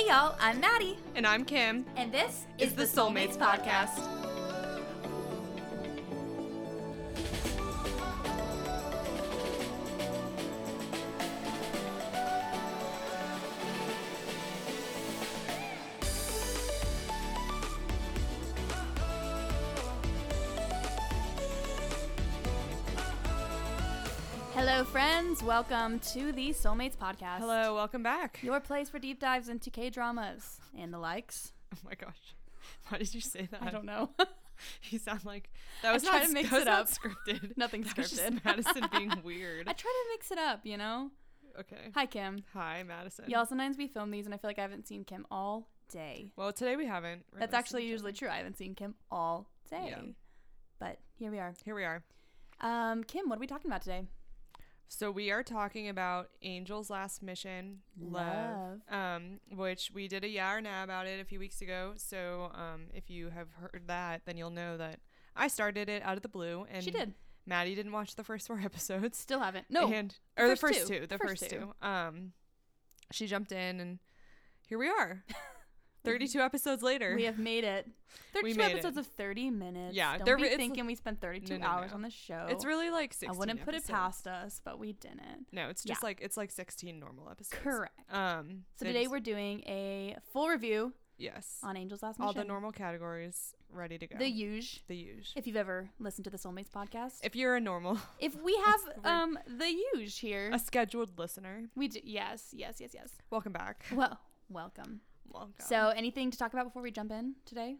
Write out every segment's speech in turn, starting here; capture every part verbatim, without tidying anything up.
y'all, I'm Maddie. And I'm Kim. And this is, is the Soulmates, Soulmates Podcast. Podcast. Hello, friends. Welcome to the Soulmates Podcast. Hello, welcome back. Your place for deep dives into K-dramas and the likes. Oh my gosh. Why did you say that? I don't know. You sound like that was I not, try to mix that was it up. Not scripted. Nothing that scripted. Was just Madison being weird. I try to mix it up, you know? Okay. Hi, Kim. Hi, Madison. Y'all, sometimes we film these and I feel like I haven't seen Kim all day. Well, today we haven't. That's actually usually true. I haven't seen Kim all day. Yeah. But here we are. Here we are. Um, Kim, what are we talking about today? So we are talking about Angel's Last Mission, Love, Love. um, which we did a yeah or nah about it a few weeks ago. So um, if you have heard that, then you'll know that I started it out of the blue. And she did. Maddie didn't watch the first four episodes. Still haven't. No. And, or the first, first two. two. The first first, two. two. Um, she jumped in, and here we are. thirty-two episodes later. We have made it. thirty-two made episodes it. of thirty minutes. Yeah, Don't there- be it's- thinking we spent thirty-two no, no, hours no. on the show. It's really like sixteen I wouldn't put episodes. it past us, but we didn't. No, it's just Yeah. like it's like sixteen normal episodes. Correct. Um. So today we're doing a full review yes on Angel's Last Mission. all the normal categories ready to go. The huge. The huge. If you've ever listened to the Soulmates podcast. If you're a normal, If we have um the huge here. a scheduled listener, We do. Yes, yes, yes, yes. welcome back. Well, welcome. Welcome. So anything to talk about before we jump in today?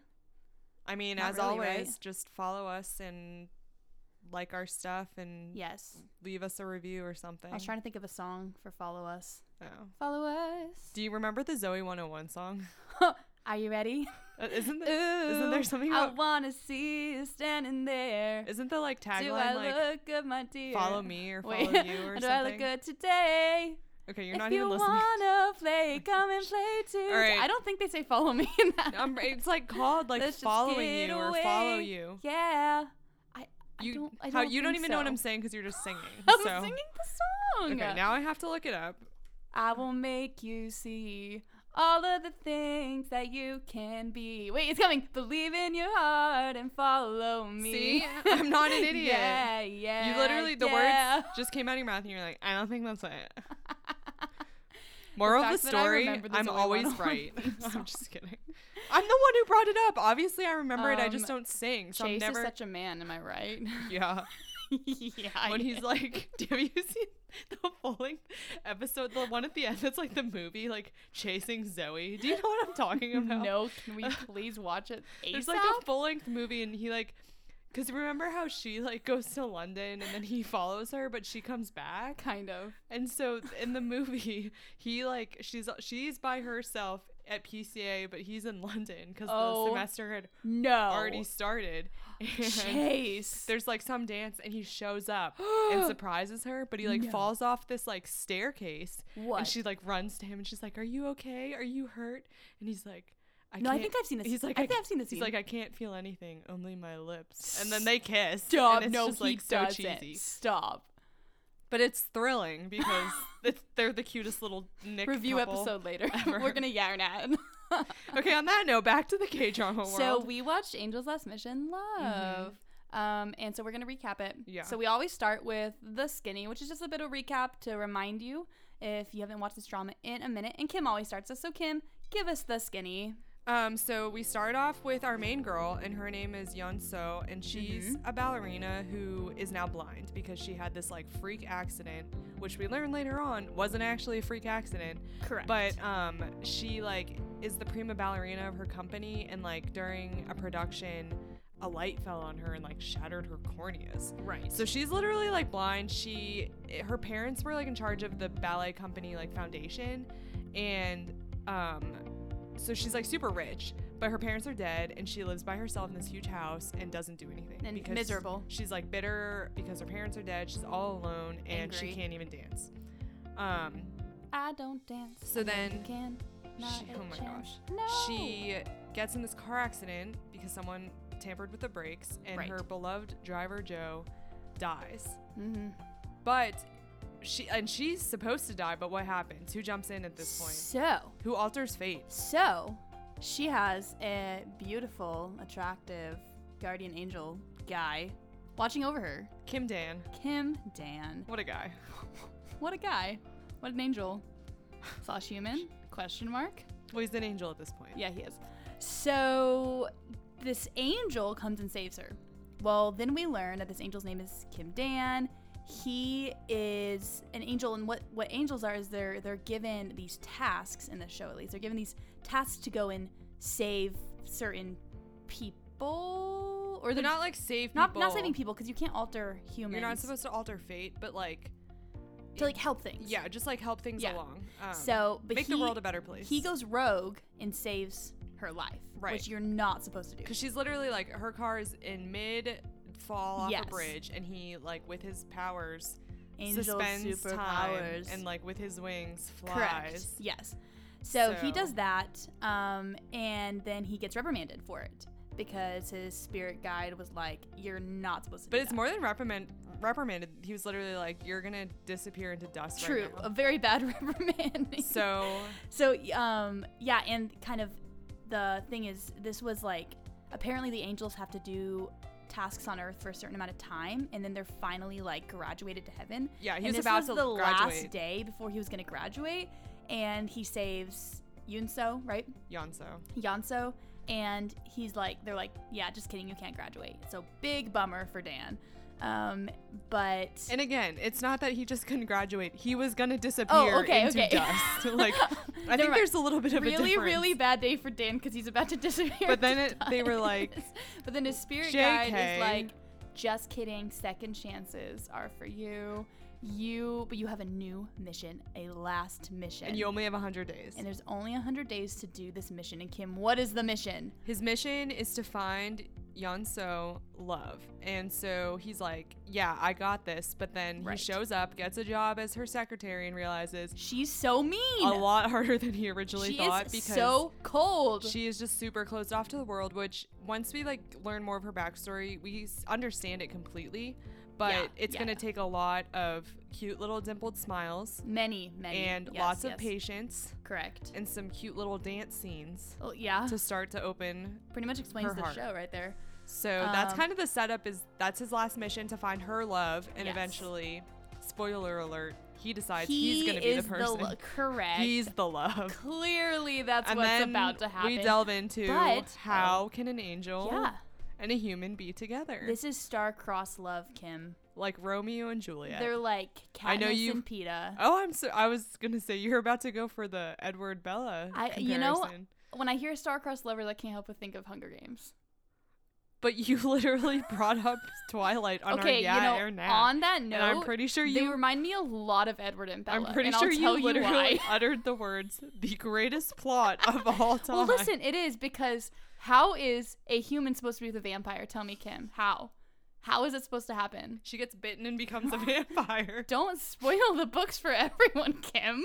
I mean, Not as really, always, right? just follow us and like our stuff and Yes. leave us a review or something. I was trying to think of a song for Follow Us. Oh. Follow us. Do you remember the Zoe one oh one song? Are you ready? Uh, isn't there, isn't there something I about? wanna see you standing there. Isn't the like Do I tagline like look good, my dear? "Follow me" or "Follow Wait, you" or do something? I look good today? Okay, you're if not you even listening. wanna play, come and play too. All right. I don't think they say follow me in that. Um, it's like called like Let's just following get you or away. follow you. Yeah. I, I You don't. I how don't you don't think even know what so. I'm saying because you're just singing. I'm so. singing the song. Okay, now I have to look it up. I will make you see all of the things that you can be. Wait, it's coming. Believe in your heart and follow me. See, I'm not an idiot. Yeah, yeah. You literally the yeah. words just came out of your mouth and you're like, I don't think that's it. Moral of the fact that I story, remember the I'm Zoe always one oh one right. theme I'm song. just kidding. I'm the one who brought it up. Obviously, I remember it. I just Um, don't sing. So Chase I'm never. is such a man, am I right? Yeah. yeah. When I he's am. like, have you seen the full length episode? The one at the end that's like the movie, like chasing Zoe. Do you know what I'm talking about? No, can we please watch it ASAP? There's like a full length movie, and he like, because remember how she like goes to London and then he follows her, but she comes back. kind of. And so in the movie, he like she's she's by herself at P C A, but he's in London because Oh. the semester had No. already started. And Chase. there's like some dance, and he shows up and surprises her, but he like No. falls off this like staircase, What? and she like runs to him, and she's like, "Are you okay? Are you hurt?" And he's like, "I no, I can't." think I've seen this. He's like, I I think I've seen this. He's scene. like, "I can't feel anything, only my lips." And then they kiss. Stop. And it's No, just he like so doesn't. cheesy. Stop. But it's thrilling because it's, they're the cutest little Nick Review couple episode later. ever. We're gonna yarn at. Okay, on that note, back to the K-drama world. So we watched Angel's Last Mission, Love. Um, and so we're going to recap it. Yeah. So we always start with The Skinny, which is just a bit of recap to remind you if you haven't watched this drama in a minute. And Kim always starts us. So Kim, give us The Skinny. Um, so we start off with our main girl, and her name is Yeon So, and she's Mhm. a ballerina who is now blind because she had this like freak accident, which we learn later on wasn't actually a freak accident. Correct. But um, she like is the prima ballerina of her company, and like during a production, a light fell on her and like shattered her corneas. right. So she's literally like blind. She, her parents were like in charge of the ballet company like foundation, and um, so she's like super rich, but her parents are dead, and she lives by herself in this huge house and doesn't do anything. And because miserable. She's like bitter because her parents are dead. She's all alone, and Angry. she can't even dance. Um, I don't dance. So I know then you can. Not she, a oh my chance. gosh, No. she gets in this car accident because someone tampered with the brakes, and Right. her beloved driver Joe dies. Mm-hmm. But she and she's supposed to die, but what happens? Who jumps in at this point? So, Who alters fate? so she has a beautiful, attractive guardian angel guy watching over her. Kim Dan. Kim Dan. What a guy. What a guy. What an angel. Slash human? Question mark? Well, he's an angel at this point. Yeah, he is. So this angel comes and saves her. Well, then we learn that this angel's name is Kim Dan. He is an angel, and what, what angels are is they're they're given these tasks in the show, at least. They're given these tasks to go and save certain people, or They're they're not like save people. not not saving people because you can't alter humans. You're not supposed to alter fate, but like to like help things. yeah, just like help things Yeah. along. Um, So, but make he, the world a better place. He goes rogue and saves her life, Right. which you're not supposed to do. Because she's literally like, her car is in mid fall off Yes. a bridge, and he like with his powers Angel suspends time superpowers. and like with his wings flies. Correct. Yes. So, he So- does that, um, and then he gets reprimanded for it because his spirit guide was like, "You're not supposed to." But do it's that." more than reprimand reprimanded. He was literally like, "You're gonna disappear into dust." True. Right A now. very bad reprimand. So So, um, yeah, and kind of the thing is, this was like, apparently the angels have to do tasks on Earth for a certain amount of time, and then they're finally like graduated to heaven. yeah, he and was this about was to the graduate. last day before he was going to graduate, and he saves Yunso, right? Yonso. Yonso, and he's like, they're like, yeah, just kidding, you can't graduate. So big bummer for Dan. Um, but And again, it's not that he just couldn't graduate. He was gonna disappear okay, into okay. dust. Like, I Never think mind. there's a little bit of a really, difference. really bad day for Dan because he's about to disappear. But then into it- they were dust. like, but then his spirit J guide K. is like, just kidding, second chances are for you. You, but you have a new mission, a last mission. And you only have a hundred days. And there's only a hundred days to do this mission. And Kim, what is the mission? His mission is to find Yonso love. And so he's like, yeah, I got this. But then Right. he shows up, gets a job as her secretary, and realizes She's so mean. a lot harder than he originally she thought is because so cold. she is just super closed off to the world, which once we like learn more of her backstory, we s- understand it completely. But Yeah, it's yeah. going to take a lot of cute little dimpled smiles many, many, and yes, lots of yes. patience Correct. and some cute little dance scenes Oh, yeah. to start to open. Pretty much explains her the heart. show right there. So that's Um, kind of the setup. Is that's his last mission, to find her love, and Yes. eventually, spoiler alert, he decides he he's going to be is the person. lo- correct. He's the love. Clearly, that's And what's then about to happen. we delve into But- how can an angel Yeah. and a human be together, This is star-crossed love, Kim. like Romeo and Juliet. They're like I know Katniss you- and Peeta. Oh, I'm so. I was gonna say you're about to go for the Edward Bella I- comparison, you know, When I hear star-crossed lovers, I can't help but think of Hunger Games. but you literally brought up Twilight on okay, our yeah you know, air now, on that note, and I'm pretty sure they you. remind me a lot of Edward and Bella. I'm pretty and sure I'll you tell literally why. uttered the words "the greatest plot of all time." Well, listen, it is because how is a human supposed to be with a vampire? Tell me, Kim. How? How is it supposed to happen? She gets bitten and becomes a vampire. Don't spoil the books for everyone, Kim.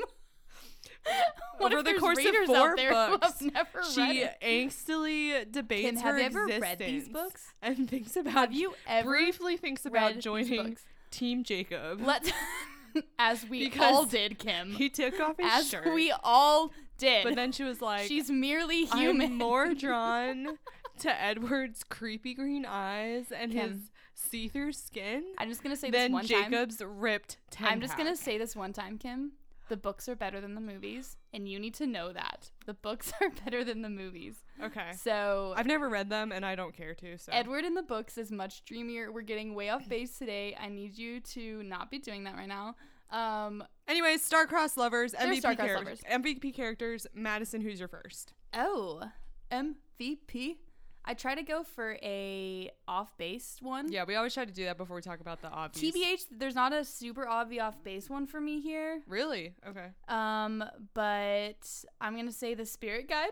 What Over if the there's course of readers four out there books, who have never read she it? angstily debates Kim, her have you ever existence read these books? and thinks about Have you ever briefly thinks about read these joining books? Team Jacob. Let's, as we Because all did, Kim. He took off his As shirt, we all did. but then she was like, She's merely human. I'm more drawn to Edward's creepy green eyes and Kim. his see-through skin I'm just gonna say this than one time. Jacob's ripped ten I'm just gonna pack. say this one time, Kim. The books are better than the movies, and you need to know that. The books are better than the movies. Okay. So I've never read them, and I don't care to. So Edward in the books is much dreamier. We're getting way off base today. I need you to not be doing that right now. Um, anyways, star-crossed lovers, M V P star-crossed characters. lovers. M V P characters. Madison, who's your first? oh, M V P. I try to go for a off-base one. Yeah, we always try to do that before we talk about the obvious. T B H, there's not a super obvious off-base one for me here. Really? Okay. Um, but I'm gonna say the spirit guide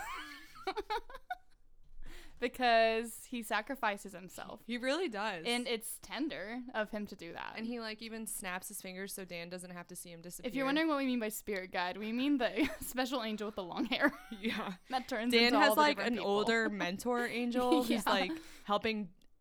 because he sacrifices himself, He really does. and it's tender of him to do that. and he like even snaps his fingers so Dan doesn't have to see him disappear. If you're wondering what we mean by spirit guide, we mean the special angel with the long hair yeah. that turns Dan into has all the like different an people. older mentor angel who's Yeah. like helping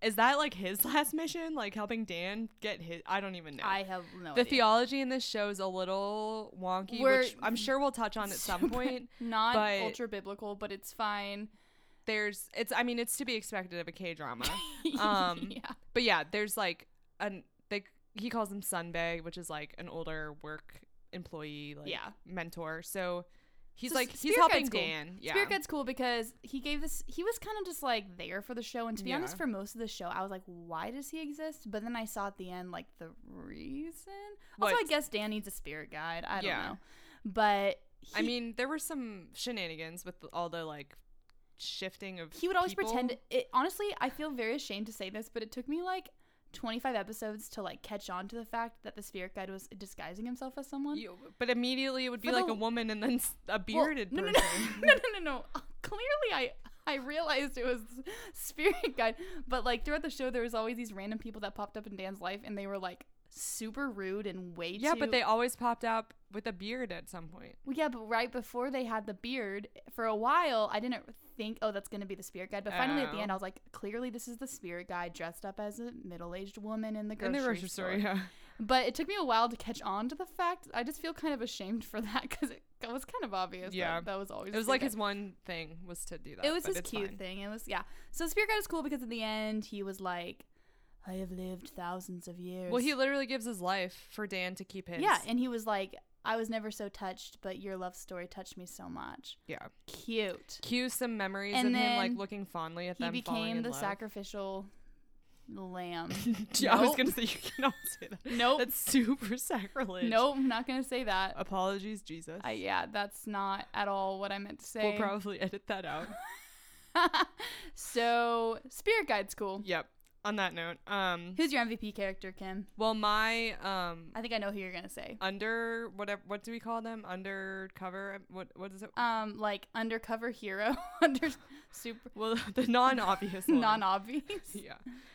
is that like his last mission, like helping Dan get his? I don't even know. I have no the idea. theology in this show is a little wonky, We're which I'm sure we'll touch on at some point. Not but ultra biblical, but it's fine. There's it's I mean it's to be expected of a K-drama. Um yeah. But yeah, there's like an they he calls him Sunbae, which is like an older work employee, like Yeah. mentor. So he's So like he's Spirit helping Guide's cool. Dan. Yeah. Spirit Guide's cool because he gave this he was kind of just like there for the show, and to be Yeah. honest, for most of the show I was like, why does he exist? But then I saw at the end like the reason. Also, What? I guess Dan needs a spirit guide. I don't Yeah. know. But he, I mean, there were some shenanigans with all the like shifting of he would always people. pretend it. Honestly, I feel very ashamed to say this, but it took me like twenty-five episodes to like catch on to the fact that the spirit guide was disguising himself as someone. You, but immediately it would be For like the- a woman and then s- a Well, bearded no, no, person. no, no, no, no, no. Clearly, I I realized it was spirit guide, but like throughout the show, there was always these random people that popped up in Dan's life, and they were like super rude and way Yeah, too. but they always popped up with a beard at some point. Well, yeah, but right before they had the beard, for a while, I didn't think, oh, that's gonna be the spirit guide. But finally, at the Oh. end, I was like, clearly, this is the spirit guide dressed up as a middle-aged woman in the In grocery, the grocery store, yeah. But it took me a while to catch on to the fact. I just feel kind of ashamed for that because it was kind of obvious. Yeah. that, that was always. It was Spirit like Guide. his one thing was to do that. It was but his it's cute fine. thing. It was yeah. So Spirit Guide is cool because at the end he was like, "I have lived thousands of years." Well, he literally gives his life for Dan to keep his. yeah, and he was like, "I was never so touched, but your love story touched me so much." Yeah. Cute. Cue some memories And of him like then looking fondly at He them. falling became in the love. sacrificial lamb. Yeah, I was Nope. gonna say you cannot say that. Nope. That's super sacrilege. Nope, I'm not gonna say that. Apologies, Jesus. I, yeah, that's not at all what I meant to say. We'll probably edit that out. So Spirit Guide's cool. Yep. On that note, um, Who's your M V P character, Kim? well, my um, I think I know who you're gonna say. under whatever, what do we call them? Undercover. What what is it? Um, like undercover hero, under super Well, the non-obvious one. non-obvious. Yeah.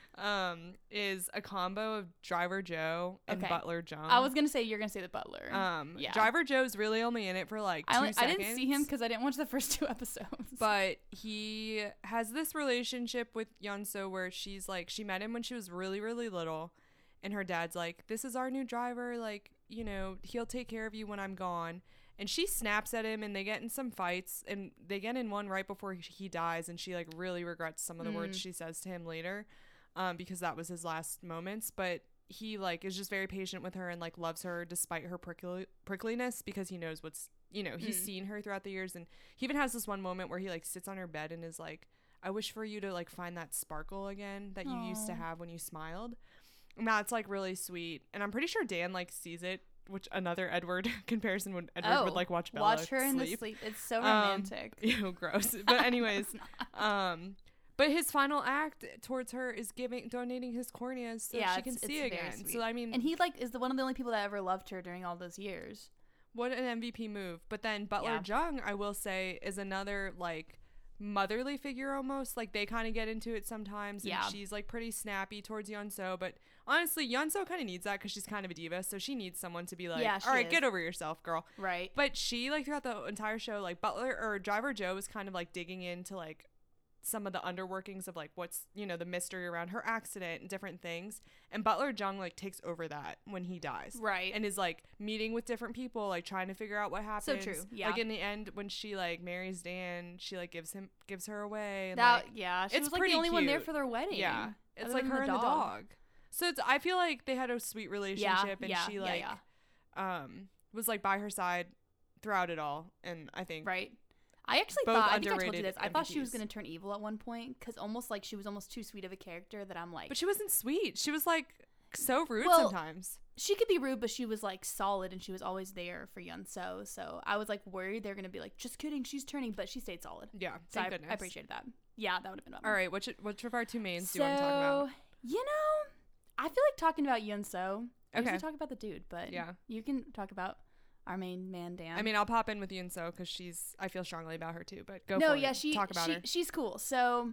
Um, is a combo of Driver Joe and Okay. Butler Jung. I was gonna say you're gonna say the butler. Um, yeah. Driver Joe's really only in it for like two I, only, I seconds. didn't see him because I didn't watch the first two episodes. But he has this relationship with Yeonso where she's like, she met him when she was really, really little. And her dad's like, this is our new driver. Like, you know, he'll take care of you when I'm gone. And she snaps at him and they get in some fights. And they get in one right before he, he dies. And she like really regrets some of the Mm. words she says to him later. Um, because that was his last moments. But he like is just very patient with her and like loves her despite her prickly prickliness because he knows what's, you know, he's Mm. seen her throughout the years. And he even has this one moment where he like sits on her bed and is like, I wish for you to like find that sparkle again that you used to Aw. have when you smiled. And that's like really sweet. And I'm pretty sure Dan like sees it, which another Edward comparison when Edward oh, would like watch Bella watch her in the sleep. sleep. It's so Um, romantic. Ew, gross. But anyways, It's not. um but his final act towards her is giving donating his corneas so Yeah, she can it's- see it's very again. sweet. So I mean, And he like is the one of the only people that ever loved her during all those years. what an M V P move. But then Butler Yeah. Jung, I will say, is another like motherly figure almost. Like they kind of get into it sometimes. And Yeah. she's like pretty snappy towards Yeonso. But honestly, Yeonso kind of needs that because she's kind of a diva. So she needs someone to be like, Yeah, she all right, is. get over yourself, girl. Right. But she like throughout the entire show, like Butler or Driver Joe is kind of like digging into like some of the underworkings of like what's, you know, the mystery around her accident and different things. And Butler Jung like takes over that when he dies. Right. And is like meeting with different people, like trying to figure out what happened. true, yeah. Like in the end, when she like marries Dan, she like gives him gives her away. And, that like, yeah, she it's was like pretty the only one there cute. for their wedding. yeah, it's other like than her the and the dog. dog. So it's I feel like they had a sweet relationship, and yeah, she yeah, like yeah. um was like by her side throughout it all. And I think Right. I actually Both thought I think I told you underrated this. I thought she was M V Ps. gonna turn evil at one point because almost like she was almost too sweet of a character that I'm like. But she wasn't sweet. She was like so rude Well, sometimes. she could be rude, but she was like solid and she was always there for Yeonso. So I was like worried they're gonna be like, just kidding, she's turning, but she stayed solid. Yeah, So thank I, goodness. I appreciated that. Yeah, that would have been fun. All right, which which of our two mains So do you want to talk about? you know, I feel like talking about Yeonso. I Okay. usually talk about the dude, but Yeah. you can talk about our main man Dan. I mean, I'll pop in with Yunso because she's. I feel strongly about her too. But go no, for yeah, it. she talk about she, her. she's cool. So,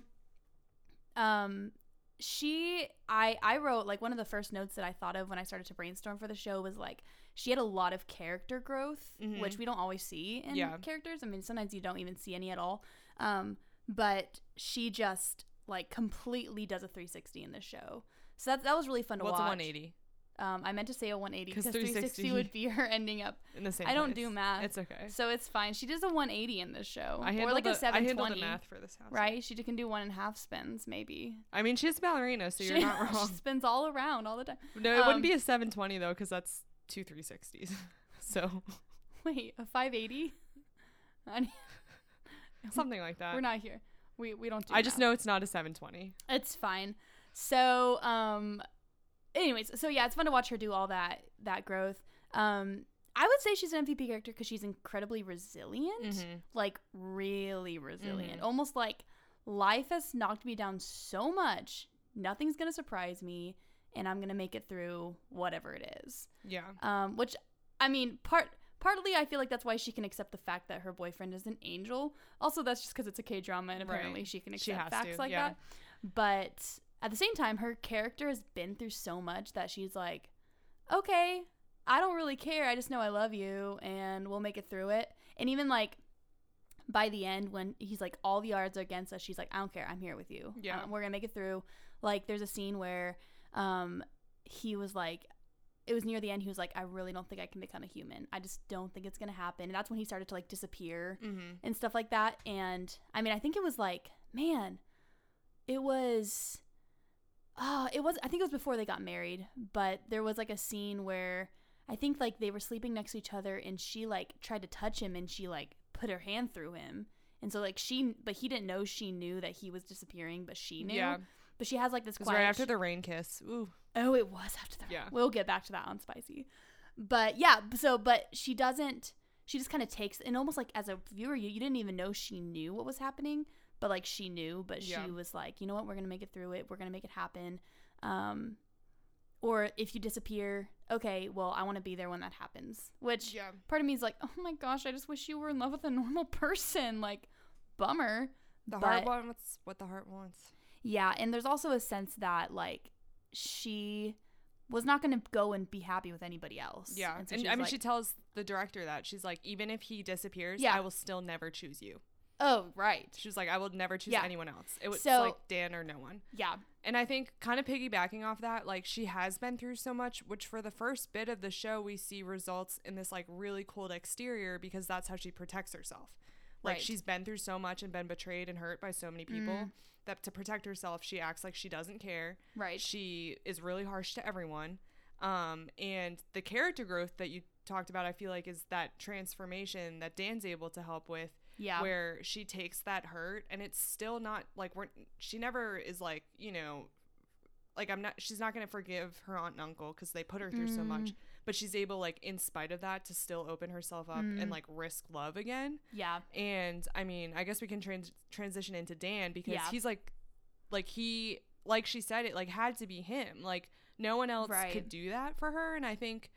um, she I I wrote like one of the first notes that I thought of when I started to brainstorm for the show was like she had a lot of character growth, Mhm. which we don't always see in Yeah. characters. I mean, sometimes you don't even see any at all. Um, but she just like completely does a three sixty in this show. So that that was really fun to What's watch. a one eighty? Um, I meant to say a one eighty because three three sixty sixty would be her ending up in the same I don't place. do math. It's okay. So it's fine. She does a one eighty in this show. I or like the, a seven twenty. I handle the math for this house. Right? She can do one and a half spins, maybe. I mean, she's a ballerina, so she, you're not wrong. She spins all around all the time. No, it um, wouldn't be a seven twenty, though, because that's two three sixties. So. Wait, a five eighty? Something like that. We're not here. We we don't do I math. just know it's not a seven twenty. It's fine. So, um, anyways, so yeah, it's fun to watch her do all that that growth. Um, I would say she's an M V P character because she's incredibly resilient, Mm-hmm. like really resilient. Mhm. Almost like life has knocked me down so much, nothing's gonna surprise me, and I'm gonna make it through whatever it is. Yeah. Um, which, I mean, part. Partly, I feel like that's why she can accept the fact that her boyfriend is an angel. Also, that's just because it's a K-drama, and apparently Right. she can She accept has facts to, like yeah. that. But at the same time, her character has been through so much that she's like, okay, I don't really care. I just know I love you, and we'll make it through it. And even, like, by the end, when he's like, all the odds are against us, she's like, I don't care. I'm here with you. Yeah. Um, we're going to make it through. Like, there's a scene where um, he was like, it was near the end, he was like, I really don't think I can become a human. I just don't think it's going to happen. And that's when he started to, like, disappear Mm-hmm. and stuff like that. And, I mean, I think it was, like, man, it was, oh, it was, I think it was before they got married. But there was, like, a scene where I think, like, they were sleeping next to each other, and she, like, tried to touch him, and she, like, put her hand through him. And so, like, she, but he didn't know she knew that he was disappearing, but she knew. Yeah. But she has, like, this It was quiet. right after the rain kiss. Ooh. Oh, it was after that. Yeah. We'll get back to that on Spicy. But yeah, so, but she doesn't, she just kind of takes, and almost like as a viewer, you, you didn't even know she knew what was happening, but like she knew, but Yeah. she was like, you know what, we're going to make it through it. We're going to make it happen. Um, or if you disappear, okay, well, I want to be there when that happens. Which Yeah. part of me is like, oh my gosh, I just wish you were in love with a normal person. Like, bummer. The But- heart wants what the heart wants. Yeah, and there's also a sense that, like, she was not going to go and be happy with anybody else. Yeah. And, so And she I was mean, like, she tells the director that. She's like, even if he disappears, Yeah. I will still never choose you. oh, right. She was like, I will never choose Yeah. anyone else. It was So- like Dan or no one. Yeah. And I think kind of piggybacking off that, like she has been through so much, which for the first bit of the show, we see results in this like really cold exterior because that's how she protects herself. Like Right. she's been through so much and been betrayed and hurt by so many people Mm. that to protect herself, she acts like she doesn't care. Right. She is really harsh to everyone. Um, and the character growth that you talked about, I feel like is that transformation that Dan's able to help with. Yeah. Where she takes that hurt and it's still not like we're she never is like, you know, like I'm not she's not going to forgive her aunt and uncle because they put her through so much, Mm. but she's able like in spite of that to still open herself up Mm. and like risk love again. Yeah. And I mean, I guess we can trans- transition into Dan because Yeah. he's like like he like she said it like had to be him. Like no one else Right. could do that for her, and I think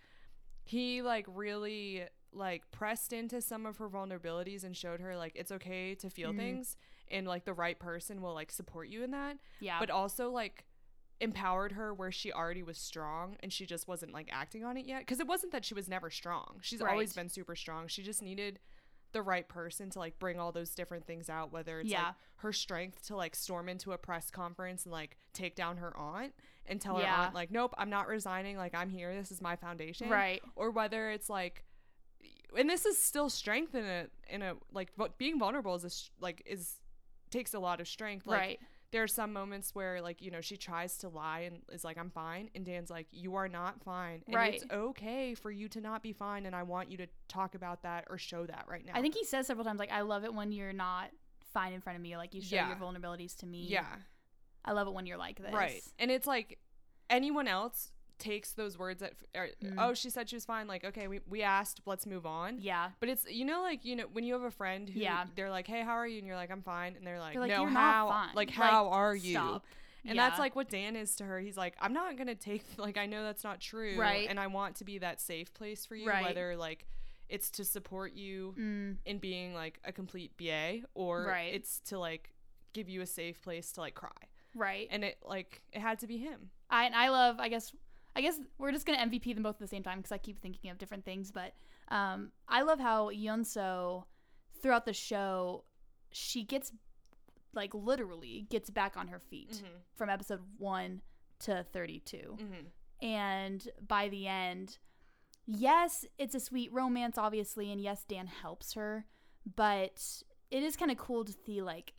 he like really like pressed into some of her vulnerabilities and showed her like it's okay to feel Mhm. things and like the right person will like support you in that, Yeah. but also like empowered her where she already was strong and she just wasn't like acting on it yet, because it wasn't that she was never strong. She's always Right. been super strong. She just needed the right person to like bring all those different things out, whether it's Yeah. like her strength to like storm into a press conference and like take down her aunt and tell Yeah. her aunt like, nope, I'm not resigning, like I'm here, this is my foundation. Right. Or whether it's like, and this is still strength in a in a like but being vulnerable is a, sh- like is takes a lot of strength. Like, Right. there are some moments where like, you know, she tries to lie and is like, I'm fine, and Dan's like, you are not fine, and Right. it's okay for you to not be fine, and I want you to talk about that or show that right now. I think he says several times, like, I love it when you're not fine in front of me. Like, you show Yeah. your vulnerabilities to me. yeah, I love it when you're like this. right. And it's like anyone else takes those words at or, Mm. oh, she said she was fine, like, okay, we, we asked, let's move on. Yeah. But it's, you know, like, you know, when you have a friend who Yeah. they're like, hey, how are you? And you're like, I'm fine. And they're like, They're like, no, "You're how, not fine." like, Like, how are you? Stop. And Yeah. that's like what Dan is to her. He's like, I'm not going to take, like, I know that's not true. Right. And I want to be that safe place for you, Right. whether like it's to support you Mm. in being like a complete B A or Right. it's to like give you a safe place to like cry. Right. And it like, it had to be him. I and I love. I guess. I guess we're just gonna M V P them both at the same time because I keep thinking of different things. But um, I love how Yeonso, throughout the show, she gets like literally gets back on her feet Mm-hmm. from episode one to thirty-two. Mm-hmm. And by the end, yes, it's a sweet romance, obviously, and yes, Dan helps her, but it is kind of cool to see, like,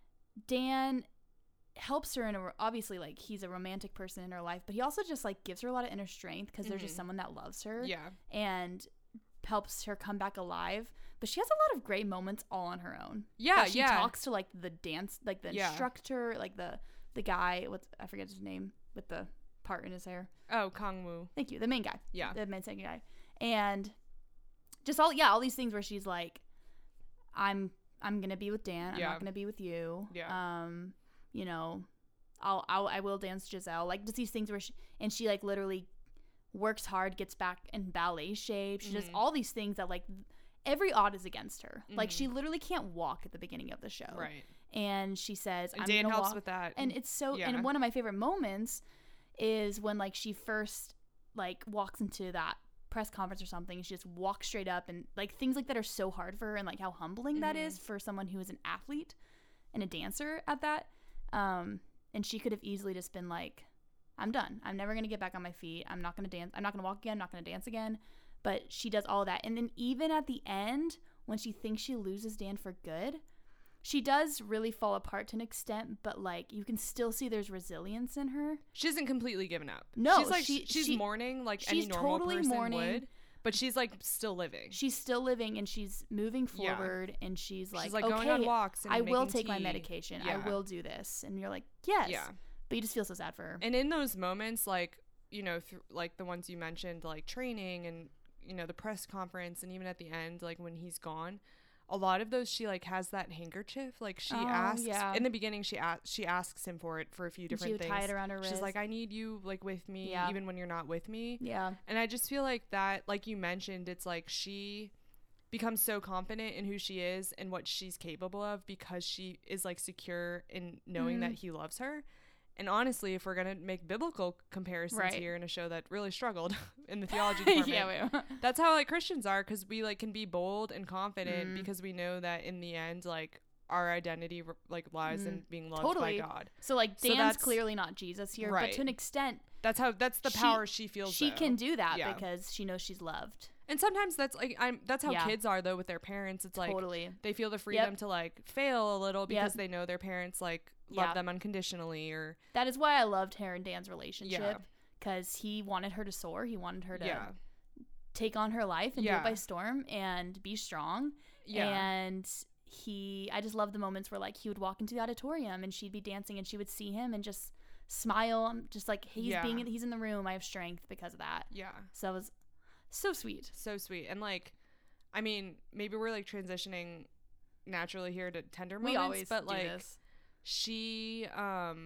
Dan helps her in a, obviously, like, he's a romantic person in her life, but he also just, like, gives her a lot of inner strength because mm-hmm. there's just someone that loves her. Yeah. And helps her come back alive. But she has a lot of great moments all on her own. Yeah, like she yeah. talks to, like, the dance, like, the yeah. instructor, like, the the guy, what's, I forget his name, with the part in his hair. Oh, Kang Woo. Thank you. The main guy. Yeah. The main second guy. And just all, yeah, all these things where she's like, I'm, I'm going to be with Dan. I'm yeah. not going to be with you. Yeah. Um, you know, I'll, I'll, I will dance Giselle. Like, just these things where she, and she, like, literally works hard, gets back in ballet shape. She mm-hmm. does all these things that, like, every odd is against her. Mm-hmm. Like, she literally can't walk at the beginning of the show. Right. And she says, and I'm Dan gonna helps walk. with that. And it's so, yeah. and one of my favorite moments is when, like, she first, like, walks into that press conference or something, and she just walks straight up, and, like, things like that are so hard for her, and, like, how humbling mm-hmm. that is for someone who is an athlete and a dancer at that. Um, and she could have easily just been like, I'm done. I'm never going to get back on my feet. I'm not going to dance. I'm not going to walk again. I'm not going to dance again. But she does all of that. And then even at the end, when she thinks she loses Dan for good, she does really fall apart to an extent, but, like, you can still see there's resilience in her. She isn't completely given up. No, she's like she, she's she, mourning like she's any normal totally person mourning, would, but she's, like, still living. She's still living, and she's moving forward, yeah. and she's like, she's like okay, going on walks and I will take tea. my medication. Yeah. I will do this. And you're like, yes. Yeah. But you just feel so sad for her. And in those moments, like, you know, th- like the ones you mentioned, like training and, you know, the press conference, and even at the end, like when he's gone, a lot of those, she, like, has that handkerchief. Like, she oh, asks yeah. in the beginning, she asks she asks him for it for a few different she would things. Tie it around her wrist. She's like, I need you, like, with me, yeah. even when you're not with me. Yeah. And I just feel like that, like you mentioned, it's like she becomes so confident in who she is and what she's capable of because she is, like, secure in knowing mm-hmm. that he loves her. And honestly, if we're going to make biblical comparisons right. here in a show that really struggled in the theology department, yeah, we that's how, like, Christians are, because we, like, can be bold and confident mm. because we know that in the end, like, our identity, like, lies mm. in being loved totally. by God. So, like, Dan's so clearly not Jesus here, right. but to an extent, that's how that's the she, power she feels. She though. can do that yeah. because she knows she's loved. And sometimes that's like I'm that's how yeah. kids are though with their parents. It's like totally. they feel the freedom yep. to, like, fail a little because yep. they know their parents, like, love yeah. them unconditionally. Or that is why I loved her and Dan's relationship, because yeah. he wanted her to soar. He wanted her to yeah. take on her life and yeah. do it by storm and be strong. Yeah. And he, I just love the moments where, like, he would walk into the auditorium and she'd be dancing and she would see him and just smile. I'm just like, he's yeah. being, he's in the room. I have strength because of that. Yeah. So it was so sweet. So sweet. And, like, I mean, maybe we're, like, transitioning naturally here to tender moments, we always but do like this. she, um,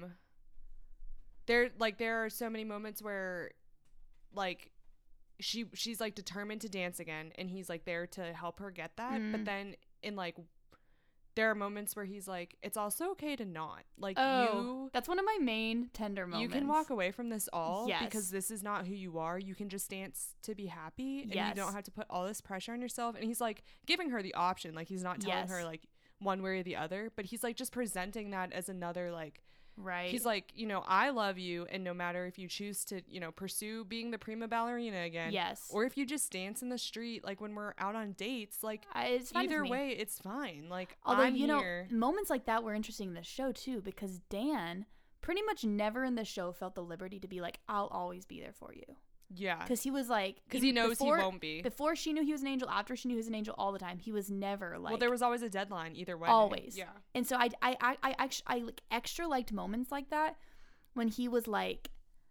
there, like, there are so many moments where, like, she, she's, like, determined to dance again, and he's, like, there to help her get that. Mm. But then in, like, there are moments where he's like, it's also okay to not. Like, oh, you... that's one of my main tender moments. You can walk away from this all yes. because this is not who you are. You can just dance to be happy, and yes. you don't have to put all this pressure on yourself. And he's, like, giving her the option. Like, he's not telling yes. her, like, one way or the other. But he's, like, just presenting that as another, like... Right. He's like, you know, I love you, and no matter if you choose to, you know, pursue being the prima ballerina again, yes, or if you just dance in the street, like when we're out on dates, like I, it's fine either with me. way, it's fine. Like, although I'm you here. know, moments like that were interesting in the show too, because Dan pretty much never in the show felt the liberty to be like, I'll always be there for you. Yeah, because he was like, because he knows before, he won't be. Before she knew he was an angel, after she knew he was an angel, all the time, he was never like. Well, there was always a deadline either way. Always, yeah. And so I, I, I, I actually, I like extra liked moments like that when he was like,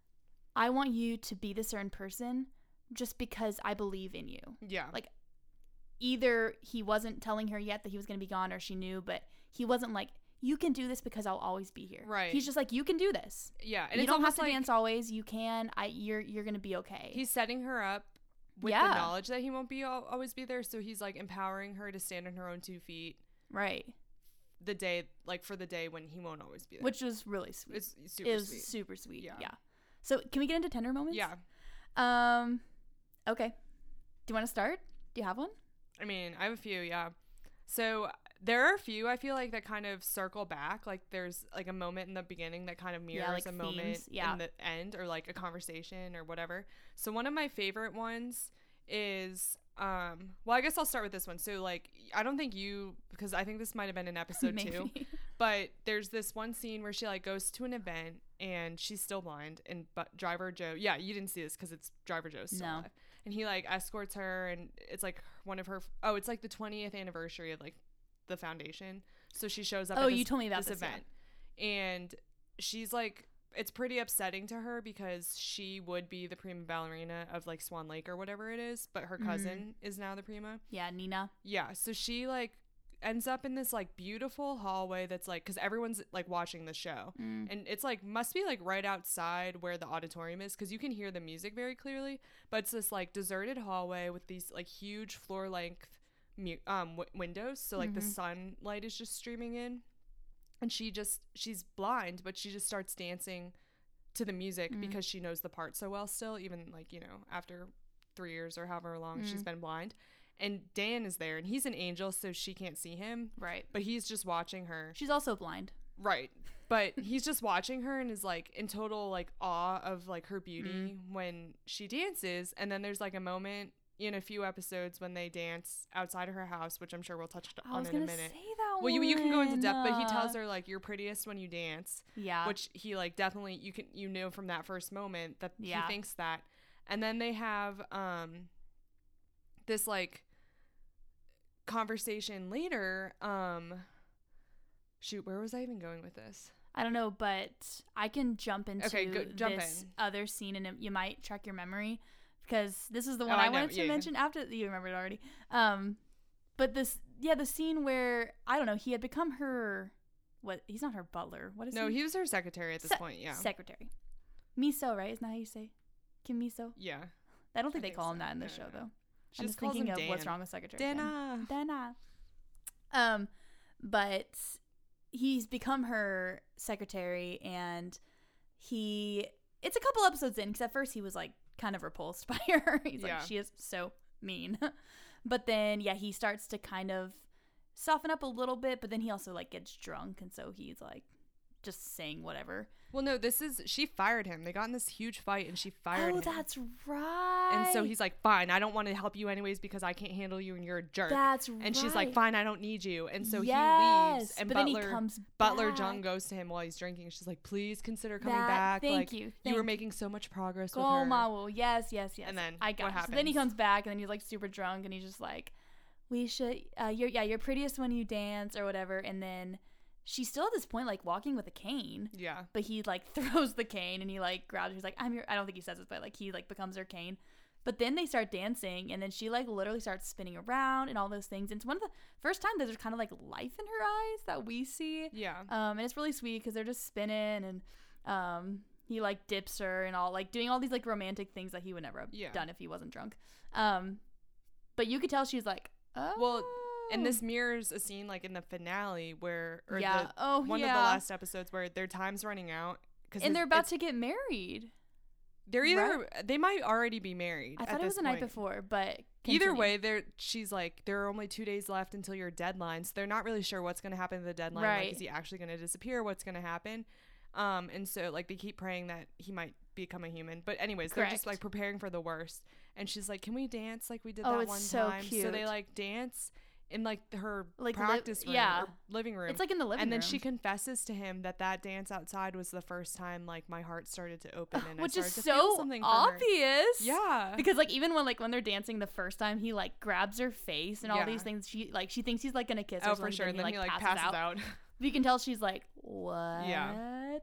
I want you to be this certain person just because I believe in you. Yeah. Like, either he wasn't telling her yet that he was going to be gone, or she knew, but he wasn't like, you can do this because I'll always be here. Right. He's just like, you can do this. Yeah. And you it's don't have to like, dance always. You can. I. You're. You're gonna be okay. He's setting her up with yeah. the knowledge that he won't be al- always be there. So he's like empowering her to stand on her own two feet. Right. The day, like for the day when he won't always be there. Which was really sweet. It's super it was sweet. super sweet. Yeah. yeah. So can we get into tender moments? Yeah. Um. Okay. Do you want to start? Do you have one? I mean, I have a few. Yeah. So There are a few I feel like that kind of circle back. Like there's like a moment in the beginning that kind of mirrors Yeah, like a themes, moment yeah. in the end, or like a conversation or whatever. So one of my favorite ones is um well, I guess I'll start with this one. So like I don't think you, because I think this might have been an episode too, but there's this one scene where she like goes to an event and she's still blind, and but Driver Joe, yeah, you didn't see this because it's Driver Joe's still No. alive, and he like escorts her, and it's like one of her oh it's like the twentieth anniversary of like the foundation, so she shows up Oh, at this, you told me about this this, event, and she's like, it's pretty upsetting to her because she would be the prima ballerina of like Swan Lake or whatever it is, but her cousin Mhm. is now the prima. Yeah, Nina. Yeah, so she like ends up in this like beautiful hallway that's like, because everyone's like watching the show, Mm. and it's like must be like right outside where the auditorium is, because you can hear the music very clearly, but it's this like deserted hallway with these like huge floor length mu- um w- windows, so like the Mhm. sunlight is just streaming in, and she just she's blind, but she just starts dancing to the music Mm. because she knows the part so well still, even like, you know, after three years or however long she's Mm. been blind. And Dan is there, and he's an angel, so she can't see him, Right. but he's just watching her. She's also blind. Right. But he's just watching her and is like in total like awe of like her beauty Mm. when she dances. And then there's like a moment in a few episodes when they dance outside of her house, which I'm sure we'll touch I on was in a gonna minute. say that Well, you you can go into depth, but he one. tells her like you're prettiest when you dance, Yeah. which he like definitely you can you know from that first moment that Yeah. he thinks that. And then they have um this like conversation later. Um shoot, where was I even going with this? I don't know, but I can jump into Okay, go- jump this in. other scene, and it, you might check your memory, because this is the Oh, one I I, know. wanted to Yeah, yeah. mention after you remembered already. Um, but this, yeah, the scene where I don't know, he had become her. What? He's not her butler. What is No, he? he was her secretary at this Se- point, yeah. Secretary. Miso, right? Isn't that how you say? Kim Miso. yeah. I don't think I they think call him so. that in No, the show no, no. though. She I'm just just calls thinking him of what's Dan. wrong with Secretary Kim. Dana. Dana. Um, but he's become her secretary, and he it's a couple episodes in, because at first he was like kind of repulsed by her. He's Yeah. like, she is so mean. But then yeah, he starts to kind of soften up a little bit, but then he also like gets drunk, and so he's like just saying whatever. Well, no, this is she fired him. They got in this huge fight, and she fired Oh, him. that's right. And so he's like, fine, I don't want to help you anyways because I can't handle you and you're a jerk. That's right. And she's like, fine, I don't need you. And so he Yes, leaves. And but Butler, then he comes Butler back. John goes to him while he's drinking. She's like, please consider coming That- back. thank like, you, you thank were you. making so much progress with Oh her. my will. Yes, yes, yes. And then I got what it. So then he happens? comes back, and then he's like super drunk, and he's just like, we should uh you're yeah, you're prettiest when you dance or whatever. And then she's still at this point like walking with a cane. Yeah. But he like throws the cane, and he like grabs her. He's like, I'm your I don't think he says this, but like he like becomes her cane. But then they start dancing, and then she like literally starts spinning around and all those things. And it's one of the first time that there's kind of like life in her eyes that we see. Yeah. Um, and it's really sweet because they're just spinning, and um, he like dips her and all like doing all these like romantic things that he would never have Yeah. done if he wasn't drunk. Um, but you could tell she's like, oh. Well, and this mirrors a scene like in the finale where, or yeah, the, oh one yeah, of the last episodes where their time's running out. Cause and his- they're about it's- to get married. They're either, they might already be married. I at thought it was this the night point. before, but Either continue. way, there she's like, there are only two days left until your deadline, so they're not really sure what's going to happen to the deadline. Like, Right. is he actually going to disappear? What's going to happen? Um, and so like they keep praying that he might become a human. But anyways, they're just Correct. like preparing for the worst. And she's like, "Can we dance like we did Oh, that it's one so time?" So cute. they like dance in like her Like, li- practice room, yeah. or living room. It's like in the living and then room. she confesses to him that that dance outside was the first time like my heart started to open, and which I is started to feel so something for her. obvious. Yeah. Because like even when like when they're dancing the first time, he like grabs her face and all Yeah. these things. She like she thinks he's like gonna kiss her. Oh, or for something, sure. And then he like passes, passes out. out. You can tell she's like, what? Yeah.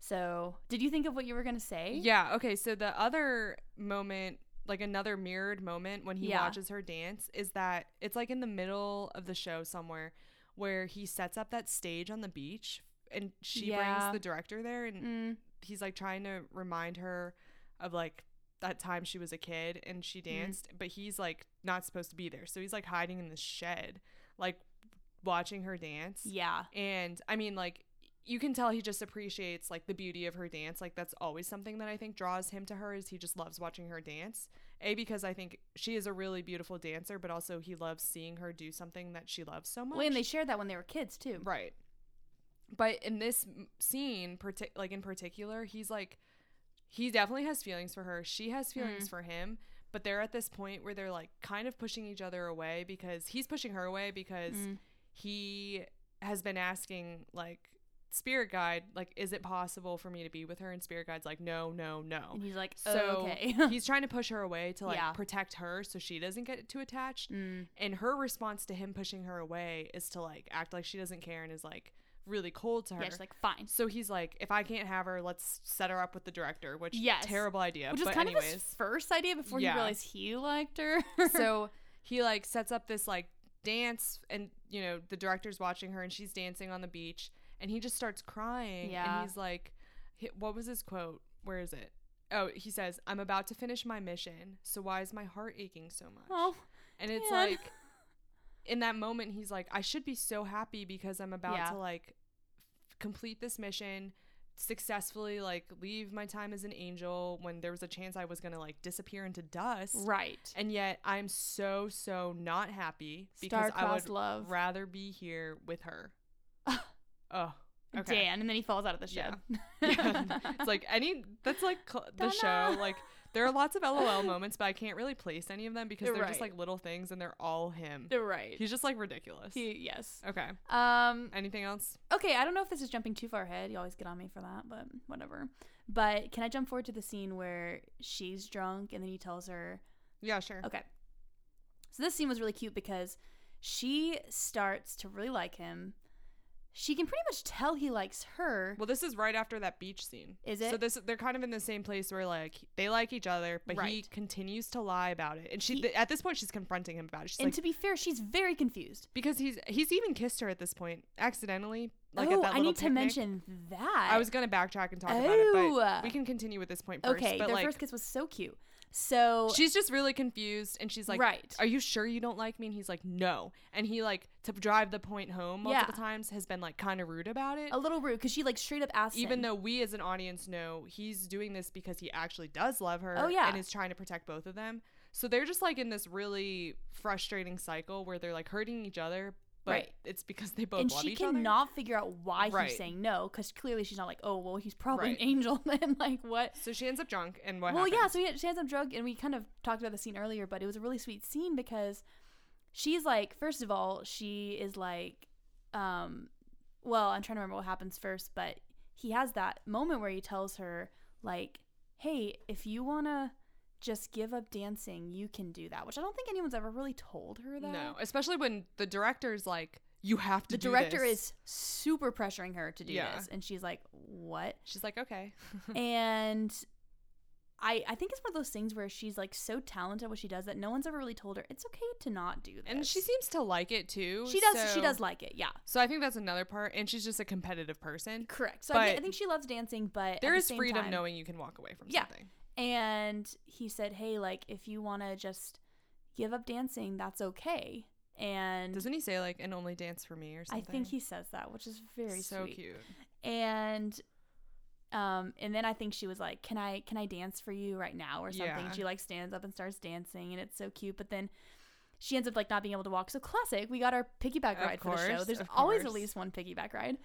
So did you think of what you were gonna say? Yeah. Okay. So the other moment, like another mirrored moment when he Yeah. watches her dance, is that it's like in the middle of the show somewhere where he sets up that stage on the beach, and she Yeah. brings the director there, and Mm. he's like trying to remind her of like that time she was a kid and she danced, but he's like not supposed to be there. So he's like hiding in the shed, like watching her dance. Yeah. And I mean, like, you can tell he just appreciates like the beauty of her dance. Like that's always something that I think draws him to her, is he just loves watching her dance. A, because I think she is a really beautiful dancer, but also he loves seeing her do something that she loves so much. Well, and they shared that when they were kids too. Right. But in this m- scene, partic- like in particular, he's like, he definitely has feelings for her. She has feelings mm. for him. But they're at this point where they're like kind of pushing each other away because he's pushing her away because mm. he has been asking like Spirit Guide, like, is it possible for me to be with her? And Spirit Guide's like, no, no, no. And he's like, so oh, okay. he's trying to push her away to like yeah. protect her so she doesn't get too attached. Mm. And her response to him pushing her away is to like act like she doesn't care and is like really cold to her. Yeah, she's like, fine. So he's like, if I can't have her, let's set her up with the director, which yes. terrible idea. Which is but kind anyways, of his first idea before yeah. he realized he liked her. So he like sets up this like dance and, you know, the director's watching her and she's dancing on the beach and he just starts crying. Yeah. And he's like, what was his quote? Where is it? Oh, he says, I'm about to finish my mission. So why is my heart aching so much? Oh, and it's man. like, in that moment, he's like, I should be so happy because I'm about yeah. to like complete this mission successfully, like leave my time as an angel when there was a chance I was gonna like disappear into dust, right? And yet I'm so so not happy because I would love. rather be here with her. Oh, okay. Dan, and then he falls out of the shed. Yeah. Yeah. It's like any that's like cl- the show, like there are lots of LOL moments, but I can't really place any of them because they're right. just like little things and they're all him. They're right. He's just like ridiculous. He, yes. Okay. Um. Anything else? Okay, I don't know if this is jumping too far ahead. You always get on me for that, but whatever. But can I jump forward to the scene where she's drunk and then he tells her? Yeah, sure. Okay. So this scene was really cute because she starts to really like him. She can pretty much tell he likes her. Well, this is right after that beach scene. Is it? So this they're kind of in the same place where like they like each other, but right. he continues to lie about it. And she he, th- at this point she's confronting him about it. She's and like, to be fair, she's very confused because he's he's even kissed her at this point accidentally. Like oh, at that I little need picnic. to mention that. I was gonna backtrack and talk oh. about it, but we can continue with this point first. Okay, but their like, first kiss was so cute. So she's just really confused and she's like, right. Are you sure you don't like me? And he's like, no. And he like to drive the point home multiple yeah. times has been like kind of rude about it. A little rude because she like straight up asked Even him. though we as an audience know he's doing this because he actually does love her oh, yeah. and is trying to protect both of them. So they're just like in this really frustrating cycle where they're like hurting each other. But right. it's because they both and love each each other. And other. she cannot figure out why right. he's saying no because clearly she's not like, oh, well, he's probably right. an angel then. Like, what? So she ends up drunk and what well, happens? yeah, so he, she ends up drunk and we kind of talked about the scene earlier, but it was a really sweet scene because she's like, first of all, she is like, um, well, I'm trying to remember what happens first, but he has that moment where he tells her, like, hey, if you want to just give up dancing, you can do that, which I don't think anyone's ever really told her that. No, especially when the director's like, you have to the do director this. is super pressuring her to do yeah. this, and she's like, what? She's like, okay. And I I think it's one of those things where she's like so talented at what she does that no one's ever really told her it's okay to not do this. And she seems to like it too. She does. So, she does like it. Yeah. So I think that's another part, and she's just a competitive person. Correct. So I, th- I think she loves dancing, but there at is the same freedom time, knowing you can walk away from yeah. something. And he said, hey, like if you want to just give up dancing, that's okay. And doesn't he say like and only dance for me or something? I think he says that, which is very so sweet. cute. And um and then I think she was like, can I can I dance for you right now or something? Yeah. She like stands up and starts dancing and it's so cute, but then she ends up like not being able to walk. So classic, we got our piggyback Of ride course, for the show. There's of always course. at least one piggyback ride.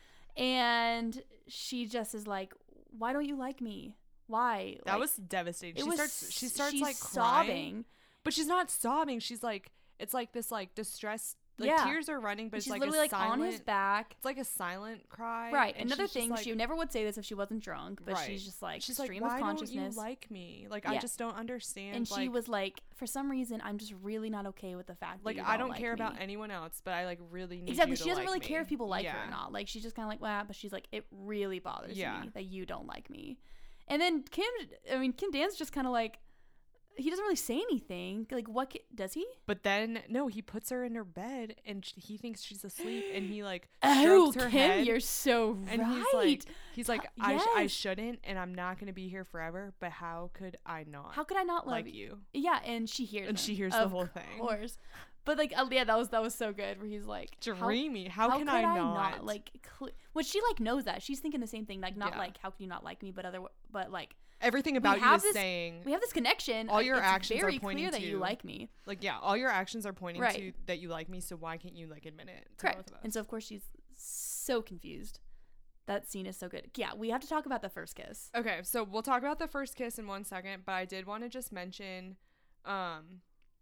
And she just is like, why don't you like me? Why? That like, was devastating. it She was, starts she starts she's like crying, sobbing. but she's not sobbing. She's like it's like this like distress. Like Yeah. tears are running, but And it's she's like literally a like silent, on his back. It's like a silent cry. Right. and Another she's just thing, like, she never would say this if she wasn't drunk, but Right. she's just like she's like, stream why of consciousness. don't you like me? Like Yeah. I just don't understand. and like, she was like, for some reason, I'm just really not okay with the fact that like you I don't like care me. about anyone else, but I like really need Exactly. you She to doesn't like really me. care if people like her Yeah. or not. Like she's just kind of like, wow, but she's like, it really bothers Yeah. me that you don't like me. And then Kim, I mean, Kim Dan's just kind of like, he doesn't really say anything. Like, what ca- does he? But then no, he puts her in her bed and sh- he thinks she's asleep, and he like Oh, strokes her Kim, head. you're so And right. he's like, he's like, Uh, I, sh- I yes. shouldn't, and I'm not gonna be here forever. But how could I not How could I not love like you? Yeah, and she hears And him, she hears the of whole thing. course. But like, uh, yeah, that was that was so good. Where he's like, dreamy. How, how can could I, I not? not? Like, cl- which she like knows that she's thinking the same thing. Like, not Yeah. like, how can you not like me? But other, but like, everything about you have is this- saying we have this connection. all like, your it's actions very are pointing clear that to you like me. Like, yeah, all your actions are pointing Right. to that you like me. So why can't you like admit it? To Correct. both of us? And so of course she's so confused. That scene is so good. Yeah, we have to talk about the first kiss. Okay, so we'll talk about the first kiss in one second, but I did want to just mention, um,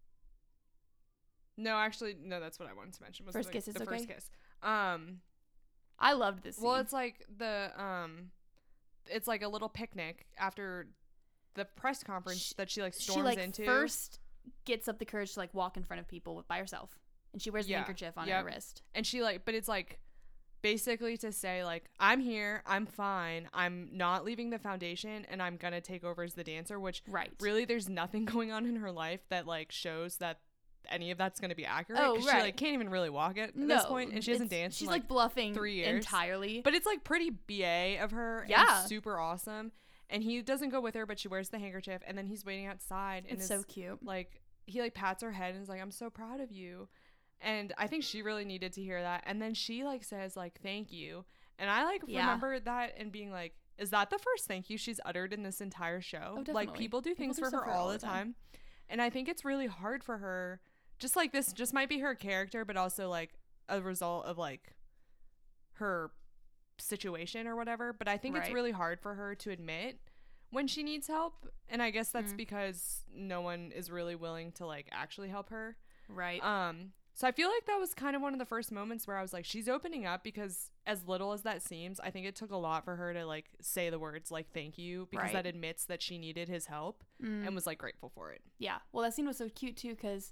no, actually, no, that's what I wanted to mention. Was First the, kiss is the okay? first kiss. Um, I loved this scene. well, it's like the um, it's like a little picnic after the press conference She- that she like storms she like into. first gets up the courage to like walk in front of people by herself, and she wears Yeah. the handkerchief on Yep. her wrist. And she like, but it's like basically to say like, I'm here, I'm fine, I'm not leaving the foundation, and I'm gonna take over as the dancer. Which Right. really, there's nothing going on in her life that like shows that any of that's gonna be accurate. Oh, 'cause right. She like can't even really walk it at No, this point, and she hasn't it's- danced. She's in, like, like, bluffing three years. entirely. But it's like pretty B A of her. Yeah. And super awesome. And he doesn't go with her, but she wears the handkerchief, and then he's waiting outside. And it's is, so cute. like he like pats her head and is like, I'm so proud of you. And I think she really needed to hear that. And then she like says like, thank you. And I like Yeah. remember that and being like, is that the first thank you she's uttered in this entire show? Oh, Like definitely. people do People things do for stuff her all the time. And I think it's really hard for her. Just like this just might be her character, but also like a result of like her situation or whatever. But I think it's Right. really hard for her to admit when she needs help. And I guess that's Mm. because no one is really willing to like actually help her. Right. Um, so I feel like that was kind of one of the first moments where I was like, she's opening up, because as little as that seems, I think it took a lot for her to like say the words like thank you, because Right. that admits that she needed his help Mm. and was like grateful for it. Yeah. Well, that scene was so cute too because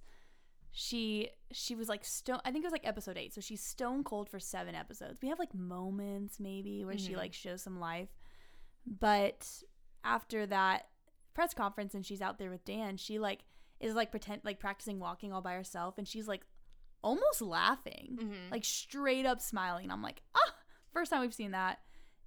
she she was like stone. I think it was like episode eight, so she's stone cold for seven episodes. We have like moments maybe where she Mhm. like shows some life, but after that press conference and she's out there with Dan, she like is like pretend like practicing walking all by herself, and she's like almost laughing, Mm-hmm. like straight up smiling. I'm like, ah, first time we've seen that,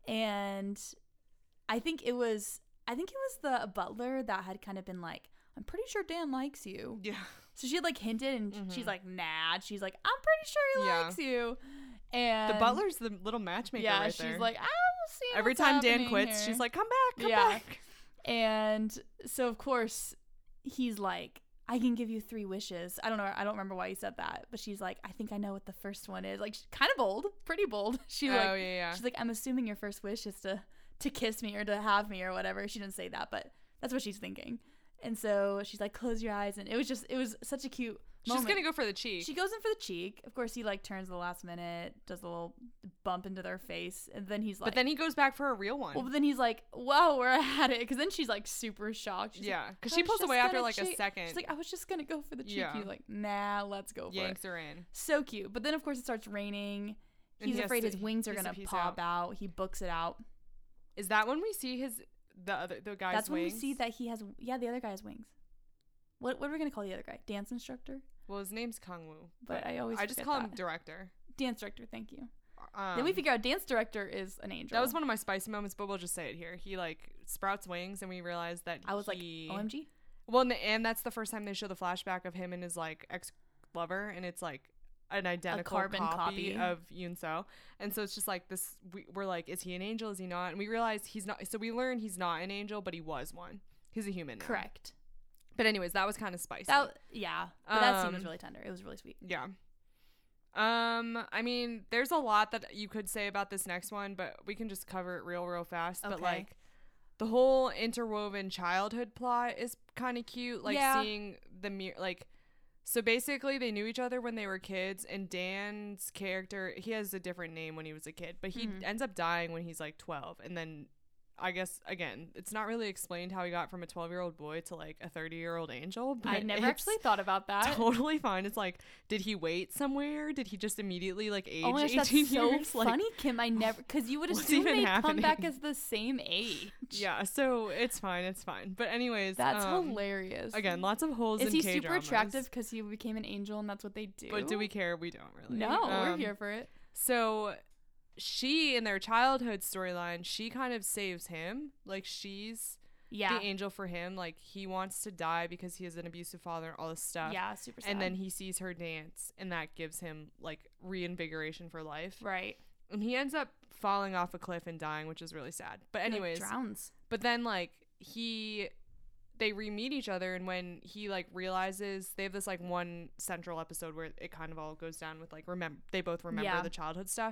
and I think it was I think it was the butler that had kind of been like, I'm pretty sure Dan likes you. Yeah. So she had like hinted, and Mhm. she's like, nah. And she's like, I'm pretty sure he Yeah. likes you. And The butler's the little matchmaker yeah, right she's there. like, I'm seeing Every what's time Dan happening quits, here. she's like, come back, come Yeah. back. And so of course he's like, I can give you three wishes. I don't know. I don't remember why he said that, but she's like, I think I know what the first one is. Like, she's kind of bold, pretty bold. She's oh, like, yeah, yeah. she's like, I'm assuming your first wish is to to kiss me or to have me or whatever. She didn't say that, but that's what she's thinking. And so she's like, close your eyes, and it was just, it was such a cute She's moment. going to go for the cheek. She goes in for the cheek. Of course, he like turns at the last minute, does a little bump into their face, and then he's like, but then he goes back for a real one. well, but then he's like, wow, we're at it, because then she's like super shocked. She's yeah, like, because "I she was pulls just away after gonna like a cheek." second. She's like, I was just gonna go for the cheek. Yeah. He's like, nah, let's go for yanks it. her in. So cute. But then of course it starts raining. And He's he has afraid to- his wings he are has to gonna peace pop out. out. He books it out. Is that when we see his the other the guy's That's when wings? we see that he has. Yeah, the other guy has wings. What what are we gonna call the other guy? Dance instructor. Well, his name's Kang Woo, But I always I just forget call him that. director. Dance director. Thank you. Um, then we figure out dance director is an angel. that was one of my spicy moments, but we'll just say it here. He like sprouts wings, and we realize that I was he, like, O M G. Well, and, the, and that's the first time they show the flashback of him and his like ex lover, and it's like an identical carbon copy, copy. of Yoon So, and so it's just like this. We, we're like, is he an angel? Is he not? And we realize he's not. So we learn he's not an angel, but he was one. He's a human now. Correct. But anyways, that was kind of spicy. That yeah. But that scene was Um, really tender. It was really sweet. Yeah. Um, I mean, there's a lot that you could say about this next one, but we can just cover it real, real fast. But Okay. like, the whole interwoven childhood plot is kind of cute. Like Yeah. seeing the mirror, like, so basically they knew each other when they were kids, and Dan's character, he has a different name when he was a kid, but he Mhm. ends up dying when he's like twelve, and then I guess again, it's not really explained how he got from a twelve year old boy to like a thirty year old angel. But I never it's actually thought about that. totally fine. It's like, did he wait somewhere? Did he just immediately like age Oh my gosh, eighteen that's so years? Like, funny, Kim. I never, because you would what's assume even they'd come back happening? as the same age. yeah, so it's fine, it's fine. But anyways, That's um, hilarious. Again, lots of holes Is in he K super dramas. attractive because he became an angel and that's what they do? But do we care? We don't really. No, we're Um, here for it. So she, in their childhood storyline, she kind of saves him. Like she's Yeah. the angel for him, like he wants to die because he has an abusive father and all this stuff. Yeah, super sad. And then he sees her dance, and that gives him like reinvigoration for life. Right. And he ends up falling off a cliff and dying, which is really sad. But anyways, He, like, drowns. but then like he they re-meet each other, and when he like realizes, they have this like one central episode where it kind of all goes down with like remember they both remember Yeah. the childhood stuff.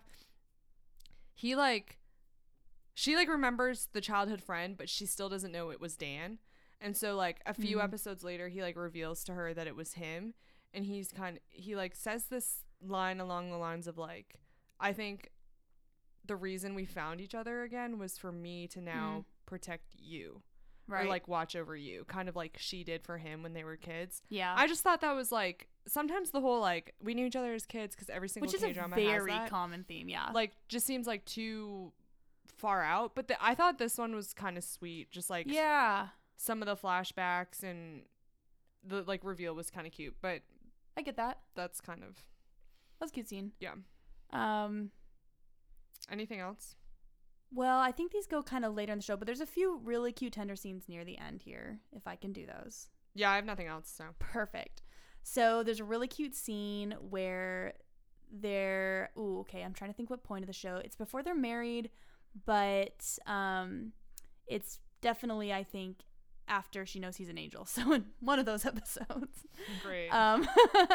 He like she like remembers the childhood friend, but she still doesn't know it was Dan. And so like a few Mhm. episodes later, he like reveals to her that it was him, and he's kind of he like says this line along the lines of like, I think the reason we found each other again was for me to now Mm. protect you. Right. Or like watch over you, kind of like she did for him when they were kids. yeah. I just thought that was like, sometimes the whole like we knew each other as kids, because every single Which is a K-drama very has that, common theme. Yeah. like just seems like too far out. But the, I thought this one was kind of sweet, just like yeah. some of the flashbacks and the like reveal was kind of cute. But I get that. that's kind of That was a cute scene. yeah. Um. Anything else? Well, I think these go kind of later in the show, but there's a few really cute tender scenes near the end here, if I can do those. Yeah, I have nothing else. So Perfect. So there's a really cute scene where they're ooh, okay, I'm trying to think what point of the show. It's before they're married, but um it's definitely, I think, after she knows he's an angel. So in one of those episodes. great. Um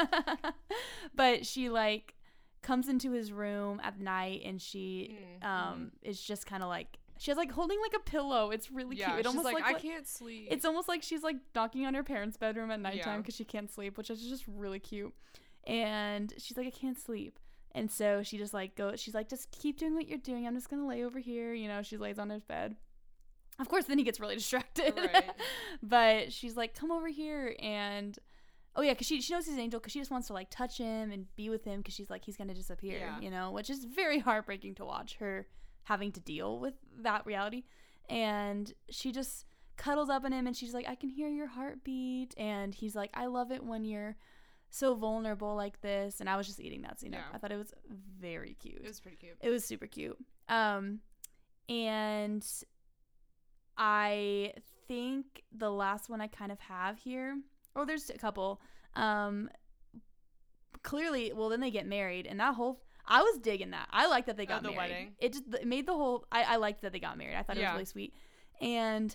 but she like comes into his room at night, and she Mm, um is just kind of like, she has like holding like a pillow. It's really yeah, cute. It she's almost like, like I what- can't sleep. it's almost like she's like knocking on her parents' bedroom at nighttime Yeah. because she can't sleep, which is just really cute. And she's like, I can't sleep. And so she just like go, she's like, just keep doing what you're doing. I'm just going to lay over here. You know, she lays on his bed. Of course, then he gets really distracted. Right. But she's like, come over here. And oh yeah, because she, she knows he's an angel, because she just wants to like touch him and be with him, because she's like, he's going to disappear, Yeah. you know, which is very heartbreaking to watch her having to deal with that reality. And she just cuddles up in him, and she's like, I can hear your heartbeat. And he's like, I love it when you're so vulnerable like this. And I was just eating that scene up. Yeah. I thought it was very cute. It was pretty cute. It was super cute. Um, and I think the last one I kind of have here, oh, there's a couple. Um, clearly, well, then they get married, and that whole, I was digging that. I liked that they Oh, got the married. wedding? It just it made the whole, I, I liked that they got married. I thought it Yeah. was really sweet. And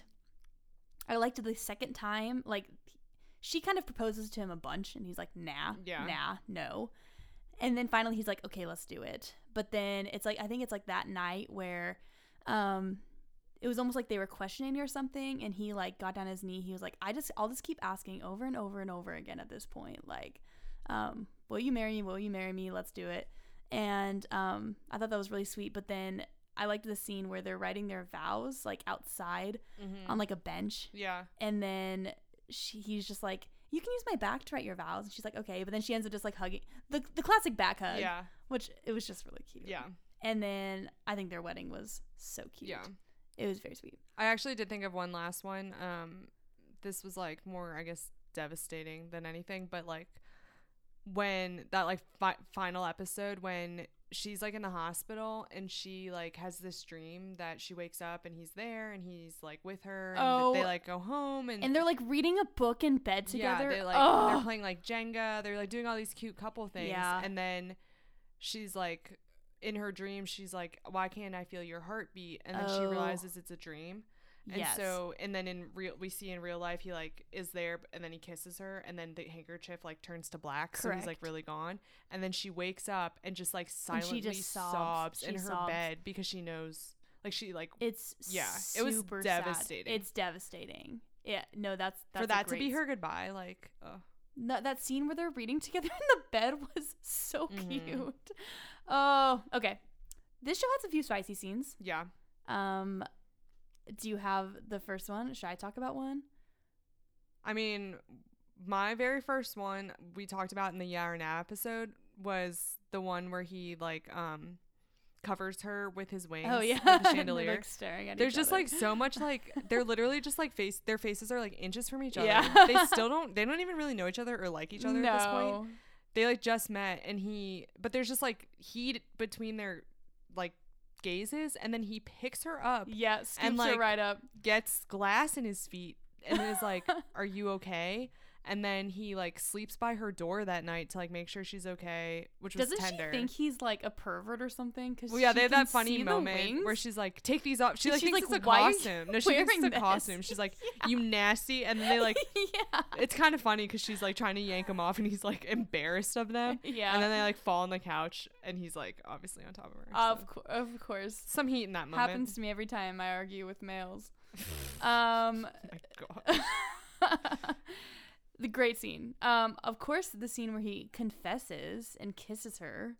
I liked the second time, like, she kind of proposes to him a bunch, and he's like, nah, Yeah. nah, no. And then finally he's like, okay, let's do it. But then it's like, I think it's like that night where um it was almost like they were questioning me or something, and he like got down his knee. He was like, I just I'll just keep asking over and over and over again at this point, like, um will you marry me, will you marry me, let's do it. And um I thought that was really sweet. But then I liked the scene where they're writing their vows like outside Mm-hmm. on like a bench, Yeah. and then she, he's just like, you can use my back to write your vows. And she's like, okay. But then she ends up just like hugging, the the classic back hug, Yeah. which it was just really cute. Yeah. And then I think their wedding was so cute. Yeah. It was very sweet. I actually did think of one last one. Um, this was like more, I guess, devastating than anything, but like when that like fi- final episode when she's like in the hospital and she like has this dream that she wakes up and he's there and he's like with her, and Oh. they like go home and, And they're like reading a book in bed together. yeah, they like oh. they're playing like Jenga, they're like doing all these cute couple things, Yeah. and then she's like in her dream she's like, why can't I feel your heartbeat? And then she Oh. realizes it's a dream. And Yes. so, and then in real, we see in real life, he like is there, and then he kisses her, and then the handkerchief like turns to black, so he's like Correct. really gone. And then she wakes up and just like And she silently just sobs. sobs in She her sobs. bed because she knows, like she like It's yeah, it was super sad. devastating. It's devastating. Yeah, no, that's, that's for a that to great be s- her goodbye. Like, uh, No, that scene where they're reading together in the bed was so Mhm. cute. Oh, okay. This show has a few spicy scenes. yeah, Um, do you have the first one? Should I talk about one? I mean, my very first one we talked about in the Yeah or Nah episode was the one where he like um covers her with his wings. Oh yeah, with the And they're, chandelier. like staring at There's each just other. like so much like they're literally just like face their faces are like inches from each other. Yeah. They still don't they don't even really know each other or like each other no. at this point. They like just met, and he but there's just like heat between their like gazes, and then he picks her up, Yeah, scoops and, her like, right up. gets glass in his feet, and is like, "Are you okay?" And then he like sleeps by her door that night to like make sure she's okay, which was Doesn't tender. she think he's like a pervert or something? Because Well, yeah, they had that funny moment where she's like, "Take these off." She like She's thinks like, it's a "Why are you costume. No, she thinks it's wearing a this?" costume. She's like, Yeah. "You nasty," and then they like. yeah. It's kind of funny because she's like trying to yank him off, and he's like embarrassed of them. Yeah. And then they like fall on the couch, and he's like obviously on top of her. Of so. co- of course. Some heat in that moment. Happens to me every time I argue with males. um. Oh my God. The great scene. Um. Of course, the scene where he confesses and kisses her.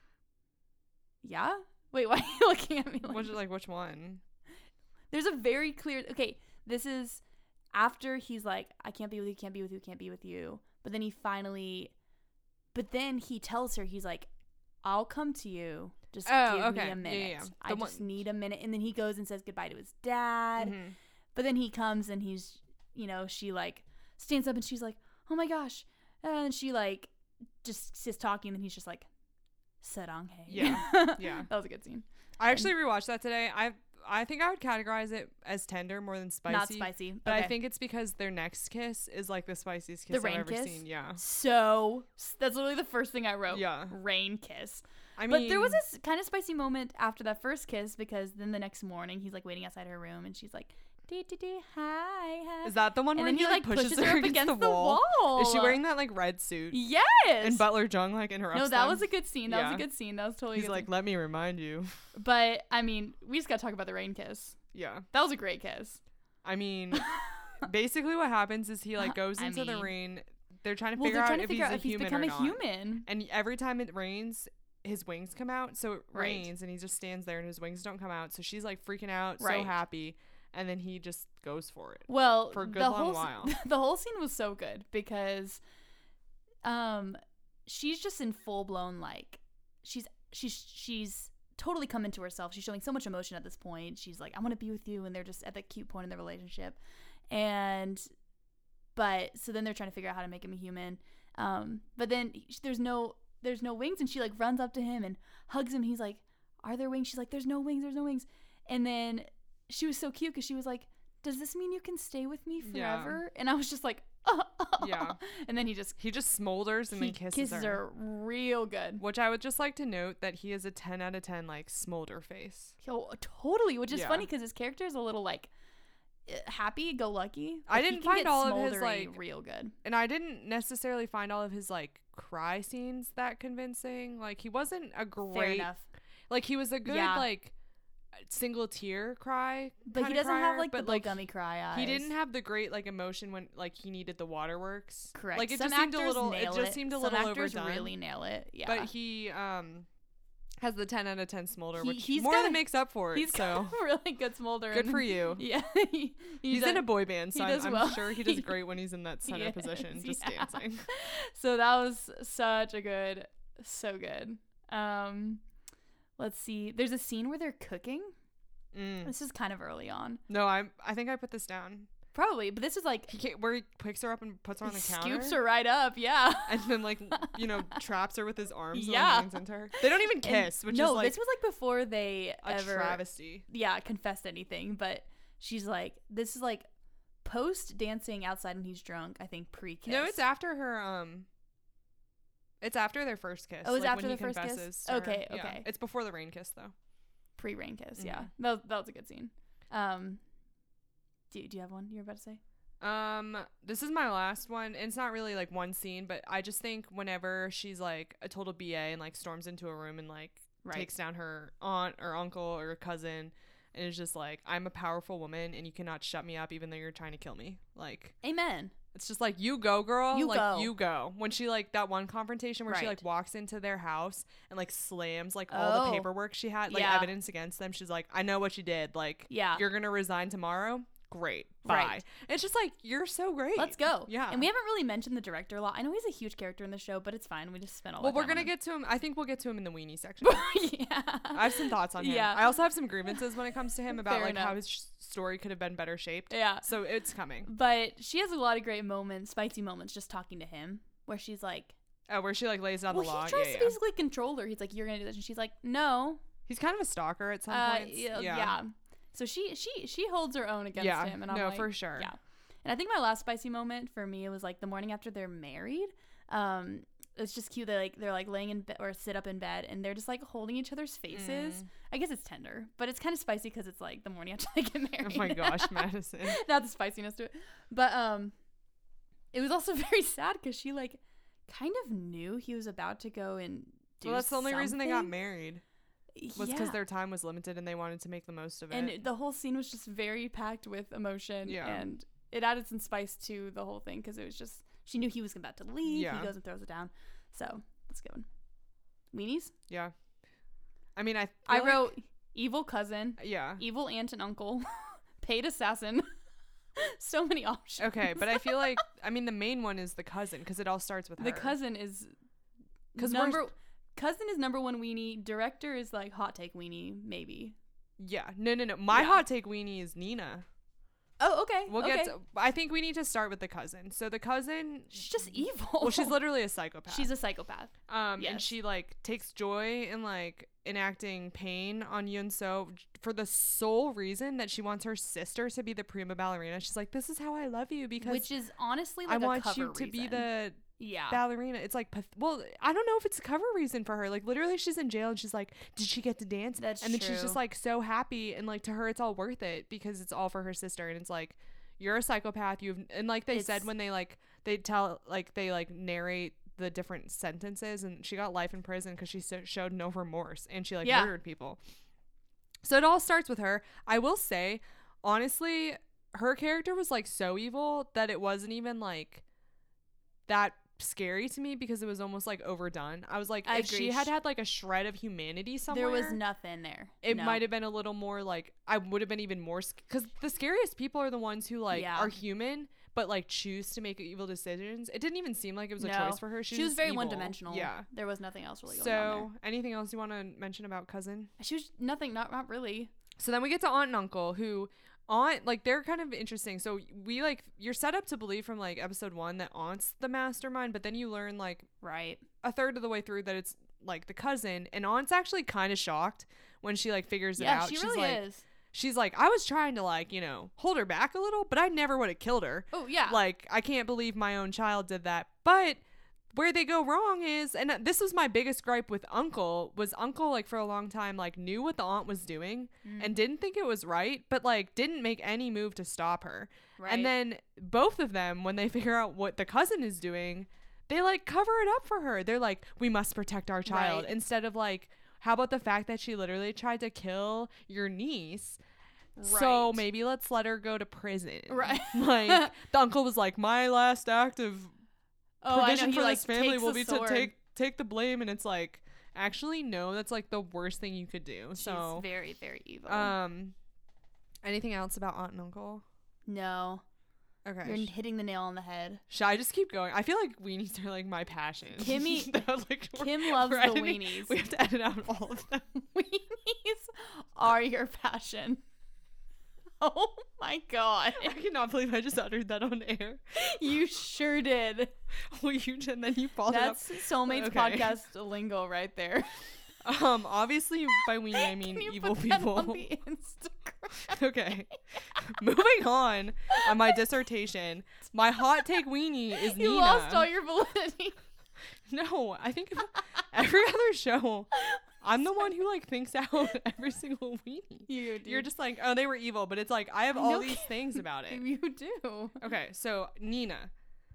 Yeah. Wait. Why are you looking at me like? Which like which one? There's a very clear. Okay. This is after he's like, I can't be with you. Can't be with you. Can't be with you. But then he finally. But then he tells her, he's like, I'll come to you. Just Oh, give okay. me Yeah, a minute. yeah, yeah. I The just one- need a minute. And then he goes and says goodbye to his dad. Mhm. But then he comes and he's, you know, she like stands up and she's like, oh my gosh. And she like just sits talking and he's just like, saranghae. Yeah. Yeah. That was a good scene. I actually rewatched that today. I I think I would categorize it as tender more than spicy. Not spicy. But okay. I think it's because their next kiss is like the spiciest The kiss I've rain ever kiss? seen. Yeah. So, that's literally the first thing I wrote. Yeah. Rain kiss. I mean, But there was this kind of spicy moment after that first kiss because then the next morning he's like waiting outside her room and she's like, dee, dee, dee, hi, hi. Is that the one and where then he, like pushes, her up against, the, wall? wall. Is she wearing that like red suit? Yes. And Butler Jung like interrupts No, that them? was a good scene. That was Yeah. a good scene. That was totally He's good like, scene. let me remind you. But I mean, we just gotta talk about the rain kiss. Yeah. That was a great kiss. I mean, basically what happens is he like goes I into the mean- rain. They're trying to Well, figure they're out trying to if figure he's out a if he's human become or a not. human. And every time it rains, his wings come out. So it Right. rains and he just stands there and his wings don't come out. So she's like freaking out, so Right. happy. And then he just goes for it. Well, For a good the long whole while. Se- the whole scene was so good because, um, she's just in full blown like, she's she's she's totally come into herself. She's showing so much emotion at this point. She's like, I want to be with you, and they're just at that cute point in their relationship, and, but so then they're trying to figure out how to make him a human, um, but then he- there's no there's no wings, and she like runs up to him and hugs him. He's like, are there wings? She's like, there's no wings, there's no wings, and then she was so cute because she was like, does this mean you can stay with me Yeah. forever? And I was just like, oh. Yeah. And then he just He just smolders and he then kisses, her. real good. Which I would just like to note that he is a ten out of ten like smolder face. Oh, totally. Which is Yeah. funny because his character is a little like uh, happy go lucky. I didn't find all of his, like- real good. And I didn't necessarily find all of his like cry scenes that convincing. Like he wasn't a Fair great enough. like he was a good Yeah. like single tear cry. But he kinda doesn't have crier, like but, the like, gummy cry eyes. He didn't have the great like emotion when like he needed the waterworks. Correct. Like it Some just seemed a actors little. It nail just seemed a Some little actors overdone. really nail it. Yeah. But he um has the ten out of ten smolder, He- which he's more got than a- makes up for it. he's so got a really good smolder. good and- for you. Yeah. he- He's, in a boy band, he so I'm, does I'm well. sure he does great when he's in that center Yes, position, just yeah. dancing. So that was such a good, so good. Um, let's see. There's a scene where they're cooking. Mm. This is kind of early on, No, I I think I put this down. probably, but this is like He can't, where he picks her up and puts her on the he counter. scoops her right up. Yeah. And then like you know traps her with his arms. Yeah. And leans into her. They don't even And- kiss, which no, is like this was like before they a ever, travesty. yeah, confessed anything. But she's like, this is like post dancing outside and he's drunk. I think pre kiss. No, it's after her. Um, it's after their first kiss. Oh, it's like, after when he the first kiss? confesses to her. Okay, Yeah. okay. It's before the rain kiss though. pre rain kiss. Yeah, Mhm. that was, that was a good scene. Um, do do you have one you're about to say? Um, this is my last one. It's not really like one scene, but I just think whenever she's like a total B A and like storms into a room and like Right. takes down her aunt or uncle or cousin and is just like, I'm a powerful woman and you cannot shut me up even though you're trying to kill me. Like, Amen. it's just like, you go, girl. You like, go. you go. When she like that one confrontation where she Right. like walks into their house and like slams like all Oh. the paperwork she had, like Yeah. evidence against them. She's like, I know what you did. Like, Yeah. you're gonna resign tomorrow. Great. Bye. Right. It's just like, you're so great. Let's go. Yeah. And we haven't really mentioned the director a lot. I know he's a huge character in the show, but it's fine. We just spent all Well, that we're time gonna on get to him. I think we'll get to him in the weenie section. him. Yeah. I have some thoughts on him. Yeah. I also have some grievances when it comes to him about Fair like how enough. his sh- story could have been better shaped. Yeah. So it's coming. But she has a lot of great moments, spicy moments, just talking to him, where she's like, Oh, where she like lays down well, the law. he tries yeah, to yeah. basically control her. He's like, you're going to do this. And she's like, no, He's kind of a stalker at some Uh, points. yeah, Yeah. yeah. So she she she holds her own against Yeah, him, and I'm no, like, for sure. Yeah. And I think my last spicy moment for me was like the morning after they're married. Um, it's just cute. They like they're like laying in bed or sit up in bed, and they're just like holding each other's faces. Mm. I guess it's tender, but it's kind of spicy because it's like the morning after they get married. Oh my gosh, Madison. Not the spiciness to it, but um, it was also very sad because she like kind of knew he was about to go and do. Well, that's the only reason they got something. married. Was Yeah. because their time was limited and they wanted to make the most of it. And the whole scene was just very packed with emotion. Yeah. And it added some spice to the whole thing because it was just, she knew he was about to leave. Yeah. He goes and throws it down. So, that's a good one. Weenies? Yeah. I mean, I. I feel like- wrote evil cousin, Yeah. evil aunt and uncle, paid assassin. So many options. Okay, but I feel like I mean the main one is the cousin because it all starts with her. The cousin is 'Cause number. Cousin is number one weenie. Director is like hot take weenie, maybe. Yeah. No, no, no. My Yeah. hot take weenie is Nina. Oh, okay. We'll okay. get. To, I think we need to start with the cousin. So the cousin. She's just evil. Well, she's literally a psychopath. She's a psychopath. Um, and yes. she like takes joy in like enacting pain on Yun So for the sole reason that she wants her sister to be the prima ballerina. She's like, "This is how I love you because Which is honestly like I a want cover you to be reason. the yeah. ballerina." It's like, path- well, I don't know if it's a cover reason for her. Like literally, she's in jail and she's like, "Did she get to dance?" That's and then she's just true. like so happy and like to her, it's all worth it because it's all for her sister. And it's like, you're a psychopath. You've and like they said It's- when they like they tell like they like narrate the different sentences, and she got life in prison because she so- showed no remorse and she like Yeah. murdered people. So it all starts with her. I will say, honestly, her character was like so evil that it wasn't even like that scary to me because it was almost like overdone. I was like, I if she agree. had had like a shred of humanity somewhere, There was nothing there. it No. might have been a little more like I would have been even more because the scariest people are the ones who like Yeah. are human but like choose to make evil decisions. It didn't even seem like it was a No. choice for her. She, She was just very evil. one dimensional. Yeah. There was nothing else really going on So anything else you want to mention about cousin? there. She was nothing, not not really. So then we get to aunt and uncle who aunt like they're kind of interesting. So we like you're set up to believe from like episode one that aunt's the mastermind, but then you learn like Right. a third of the way through that it's like the cousin, and aunt's actually kind of shocked when she like figures it Yeah, out. she She's really like, is. she's like, I was trying to like, you know, hold her back a little, but I never would have killed her. Oh yeah. Like, I can't believe my own child did that. But where they go wrong is, and this was my biggest gripe with Uncle, was Uncle, like, for a long time, like, knew what the aunt was doing Mm. and didn't think it was right, but, like, didn't make any move to stop her. right. And then both of them, when they figure out what the cousin is doing, they, like, cover it up for her. They're like, we must protect our child. Right. Instead of, like, how about the fact that she literally tried to kill your niece? So Right. maybe let's let her go to prison. Right. Like, the uncle was like, my last act of oh, I know. provision He, for like, this family takes will the be sword. to take take the blame. And it's like, actually, no, that's like the worst thing you could do. She's So, very, very evil. um, anything else about aunt and uncle? no. Okay. You're sh- hitting the nail on the head. Should I just keep going? I feel like weenies are like my passion. Kimmy- That, like, we're- Kim loves we're the editing- weenies. We have to edit out all of them. Weenies are your passion. Oh my god. I cannot believe I just uttered that on air. You sure did. Well, you did, and then you followed That's Soulmates Okay. podcast lingo right there. it up. Um, obviously, by weenie I mean Can you evil put that people. on the Instagram? Okay. Moving on on my dissertation. My hot take weenie is You Nina. lost all your validity. No, I think every other show, I'm the one who like thinks out every single weenie. You do. You're just like, oh, they were evil, but it's like I have all No these kid- things about it. You do. Okay, so Nina.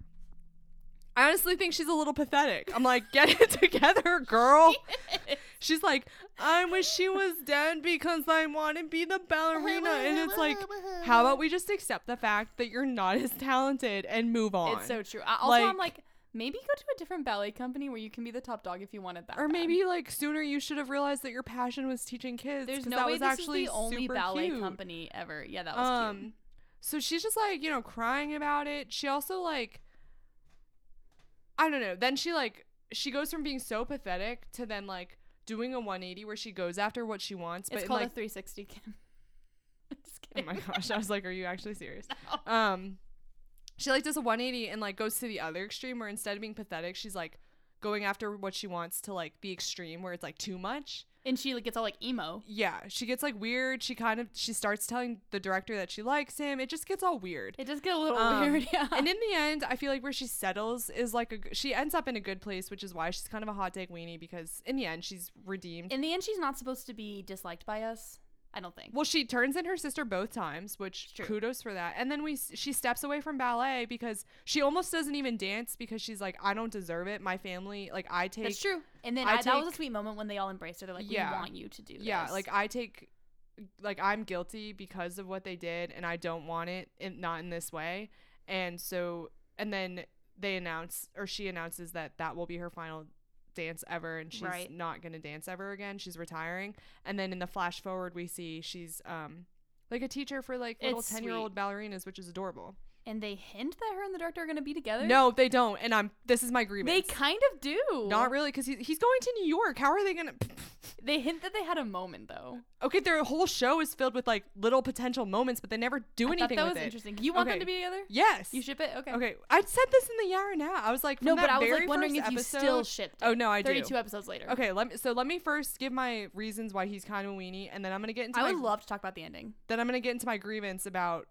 I honestly think she's a little pathetic. I'm like, get it together, girl. She's like, I wish she was dead because I want to be the ballerina. And it's like, how about we just accept the fact that you're not as talented and move on? It's so true. I, also, Like- I'm like, maybe go to a different ballet company where you can be the top dog if you wanted that. Or bad. maybe like sooner you should have realized that your passion was teaching kids. there's 'cause no that way was this actually is the only super ballet cute. company ever. Yeah, that was Um, cute. so she's just like, you know, crying about it. She also like, I don't know. Then she like, she goes from being so pathetic to then like doing a one eighty where she goes after what she wants. It's but called like, a three sixty, Kim. Just oh kidding. my gosh, I was like, are you actually serious? No. Um, she like does a one eighty and like goes to the other extreme where instead of being pathetic, she's like going after what she wants to like the extreme where it's like too much. And she like, gets all like emo. Yeah, she gets like weird. She kind of she starts telling the director that she likes him. It just gets all weird. It does get a little Um, weird, yeah. And in the end, I feel like where she settles is like a g- she ends up in a good place, which is why she's kind of a hot take weenie, because in the end she's redeemed. In the end, she's not supposed to be disliked by us. I don't think. Well, she turns in her sister both times, which True. kudos for that. And then we s- she steps away from ballet because she almost doesn't even dance because she's like, I don't deserve it. My family, like I take. That's true. And then I I, that was a take- sweet moment when they all embraced her. They're like, Yeah. we want you to do this. Yeah, like I take, like I'm guilty because of what they did, and I don't want it, in, not in this way. And so, and then they announce, or she announces that that will be her final dance ever, and she's Right. not gonna dance ever again. She's retiring. And then in the flash forward, we see she's um like a teacher for like little It's ten year old ballerinas, which is adorable. And they hint that her and the director are going to be together. No, they don't. And I'm this is my grievance. They kind of do. Not really, because he's he's going to New York. How are they gonna? They hint that they had a moment, though. Okay, their whole show is filled with like little potential moments, but they never do I anything thought that with was it. interesting. You want Okay. them to be together? Yes. You ship it? Okay. Okay, I said this in the Yara now. I was like, from No, that but I was very like wondering first if you episode, still shipped it. Oh no, I do. thirty-two episodes later. Okay, let me. So let me first give my reasons why he's kind of a weenie, and then I'm gonna get into. I my, would love to talk about the ending. Then I'm gonna get into my grievance about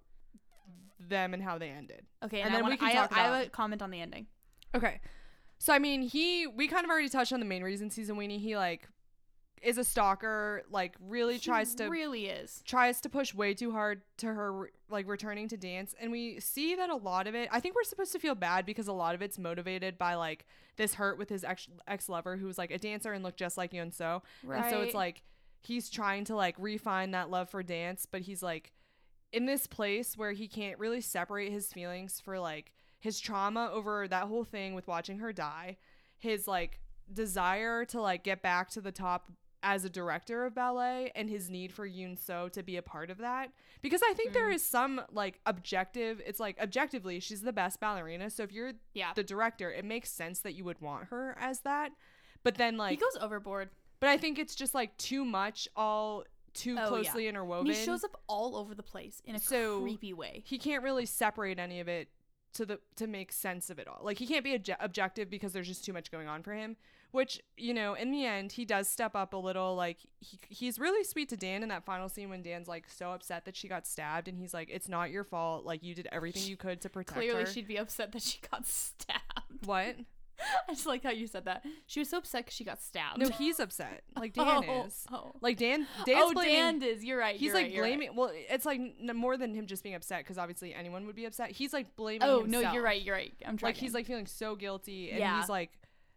them and how they ended. Okay, And and, then I, we wanna, can I, talk I about- have a comment on the ending. Okay, so I mean, he. We kind of already touched on the main reasons he's a weenie. He like is a stalker. Like really He tries to. really is. tries to push way too hard to her re- like returning to dance, and we see that a lot of it, I think we're supposed to feel bad because a lot of it's motivated by like this hurt with his ex ex-lover who's like a dancer and looked just like Yoon So, and so it's Right. like he's trying to like refine that love for dance, but he's like in this place where he can't really separate his feelings for like his trauma over that whole thing with watching her die, his like desire to like get back to the top as a director of ballet, and his need for Yoon So to be a part of that, because I think there Mm. is some like objective, it's like objectively she's the best ballerina, so if you're Yeah. the director it makes sense that you would want her as that, but then He like goes overboard. but I think it's just like too much, all too Oh, yeah. closely interwoven. And he shows up all over the place in a So- creepy way. He can't really separate any of it to the to make sense of it all. Like he can't be obje- objective because there's just too much going on for him, which, you know, in the end he does step up a little. Like he, he's really sweet to Dan in that final scene when Dan's like so upset that she got stabbed, and he's like, it's not your fault, like you did everything you could to protect Clearly, her. she'd be upset that she got stabbed. What? I just like how you said that. She was so upset because she got stabbed. No, he's upset. Like Dan oh, is. Oh, Like Dan Dan's oh blaming, Dan is. You're right. He's you're like right, you're right. blaming. Well, it's like n- more than him just being upset, because obviously anyone would be upset. He's like blaming. Oh himself. no, you're right. You're right. I'm trying. Like he's like feeling so guilty, and Yeah. he's like,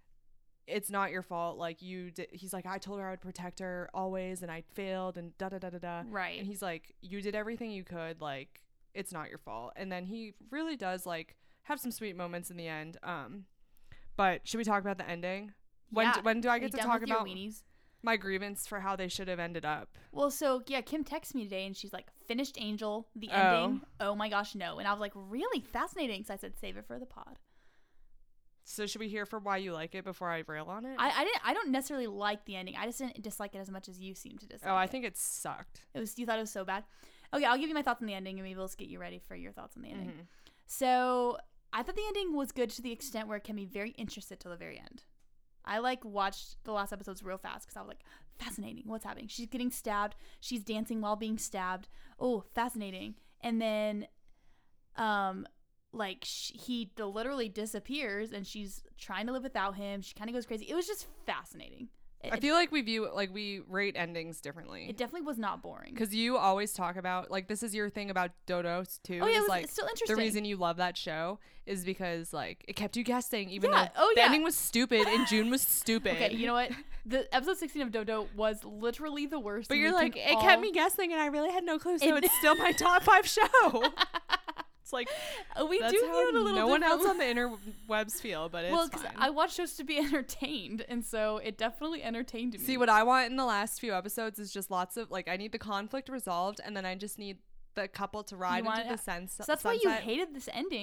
it's not your fault. Like you did. He's like, I told her I would protect her always, and I failed, and da da da da da. right. And he's like, you did everything you could. Like it's not your fault. And then he really does like have some sweet moments in the end. Um, but should we talk about the ending? When yeah. do, when do I Are you get to done talk with your about weenies? my grievance for how they should have ended up? Well, so yeah, Kim texted me today and she's like, finished Angel, the Oh. ending. Oh my gosh, no. And I was like, really fascinating. So I said, save it for the pod. So should we hear for why you like it before I rail on it? I, I didn't. I don't necessarily like the ending. I just didn't dislike it as much as you seem to dislike. oh, I it. think it sucked. it was. You thought it was so bad. Okay, I'll give you my thoughts on the ending, and maybe let's get you ready for your thoughts on the ending. Mhm. So I thought the ending was good to the extent where it can be very interested till the very end. I like watched the last episodes real fast because I was like, fascinating. What's happening? She's getting stabbed. She's dancing while being stabbed. Oh, fascinating. And then, um, like sh- he d- literally disappears, and she's trying to live without him. She kind of goes crazy. It was just fascinating. It, I feel like we view like we rate endings differently. it definitely was not boring. Because you always talk about, like, this is your thing about Dodos too. Oh yeah, it is, was like it's still the interesting. reason you love that show is because like it kept you guessing, even Yeah, though oh, the yeah. ending was stupid and June was stupid. Okay, you know what? The episode sixteen of Dodo was literally the worst. But and you're we like, can it all- kept me guessing, and I really had no clue. So It- it's still my top five show. It's like Uh, we that's do how view it a little no one else on differently. the interwebs feel, but it's Well, because fine. I watch shows to be entertained, and so it definitely entertained me. See, what I want in the last few episodes is just lots of like I need the conflict resolved, and then I just need the couple to ride want into it- the sense. So that's why you sunset. hated this ending.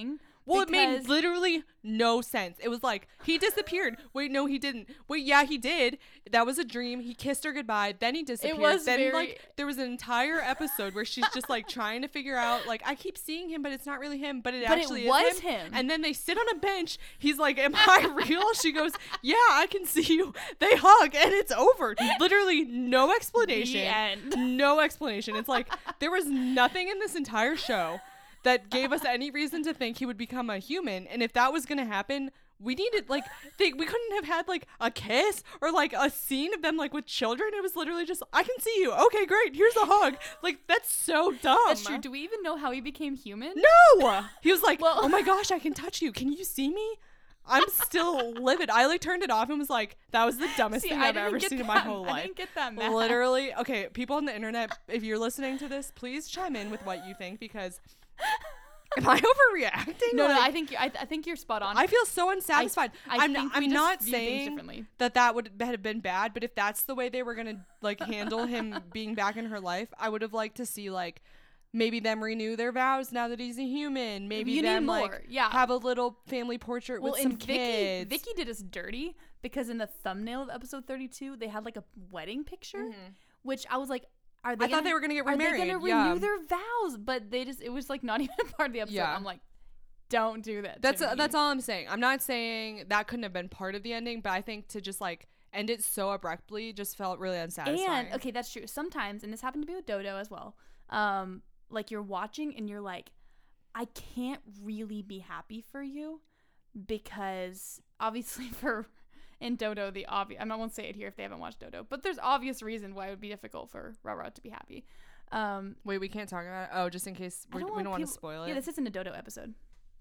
Well, it made Because- literally no sense. It was like, he disappeared. Wait, no, he didn't. Wait, yeah, he did. That was a dream. He kissed her goodbye. Then he disappeared. was then, very- like, there was an entire episode where she's just, like, trying to figure out, like, I keep seeing him, but it's not really him. But it But it actually was is him. him. And then they sit on a bench. He's like, am I real? She goes, yeah, I can see you. They hug, and it's over. Literally no explanation. The end. No explanation. It's like, there was nothing in this entire show that gave us any reason to think he would become a human. And if that was going to happen, we needed, like, they, we couldn't have had, like, a kiss or, like, a scene of them, like, with children. It was literally just, I can see you. Okay, great. Here's a hug. Like, that's so dumb. That's true. Do we even know how he became human? No! He was like, Well- oh my gosh, I can touch you. Can you see me? I'm still livid. I, like, turned it off and was like, that was the dumbest See, thing I I've didn't ever get seen in that- my whole I life. didn't get that mad. Literally. Okay, people on the internet, if you're listening to this, please chime in with what you think, because am I overreacting? No, no, Like, I think you, I, I think you're spot on. I feel so unsatisfied. I I'm, think I'm we just not view things saying differently. that that would have been bad, but if that's the way they were gonna like handle him being back in her life, I would have liked to see like maybe them renew their vows now that he's a human. Maybe You need them more, like yeah. have a little family portrait well, with some and Vicky, kids. Vicky did us dirty because in the thumbnail of episode thirty-two, they had like a wedding picture, which I was like, are they? I gonna, thought they were gonna get Are remarried. they gonna yeah. renew their vows? But they just, it was like not even a part of the episode. Yeah. I'm like, don't do that. That's to uh, me. that's all I'm saying. I'm not saying that couldn't have been part of the ending, but I think to just like end it so abruptly just felt really unsatisfying. And okay, that's true. Sometimes, and this happened to me with Dodo as well. Um, like you're watching and you're like, I can't really be happy for you because obviously for in Dodo the obvious. I won't say it here if they haven't watched Dodo, but there's obvious reason why it would be difficult for Rara to be happy. Um, Wait, we can't talk about it. Oh, just in case I we're, don't we don't want to people- spoil it. Yeah, this isn't a Dodo episode,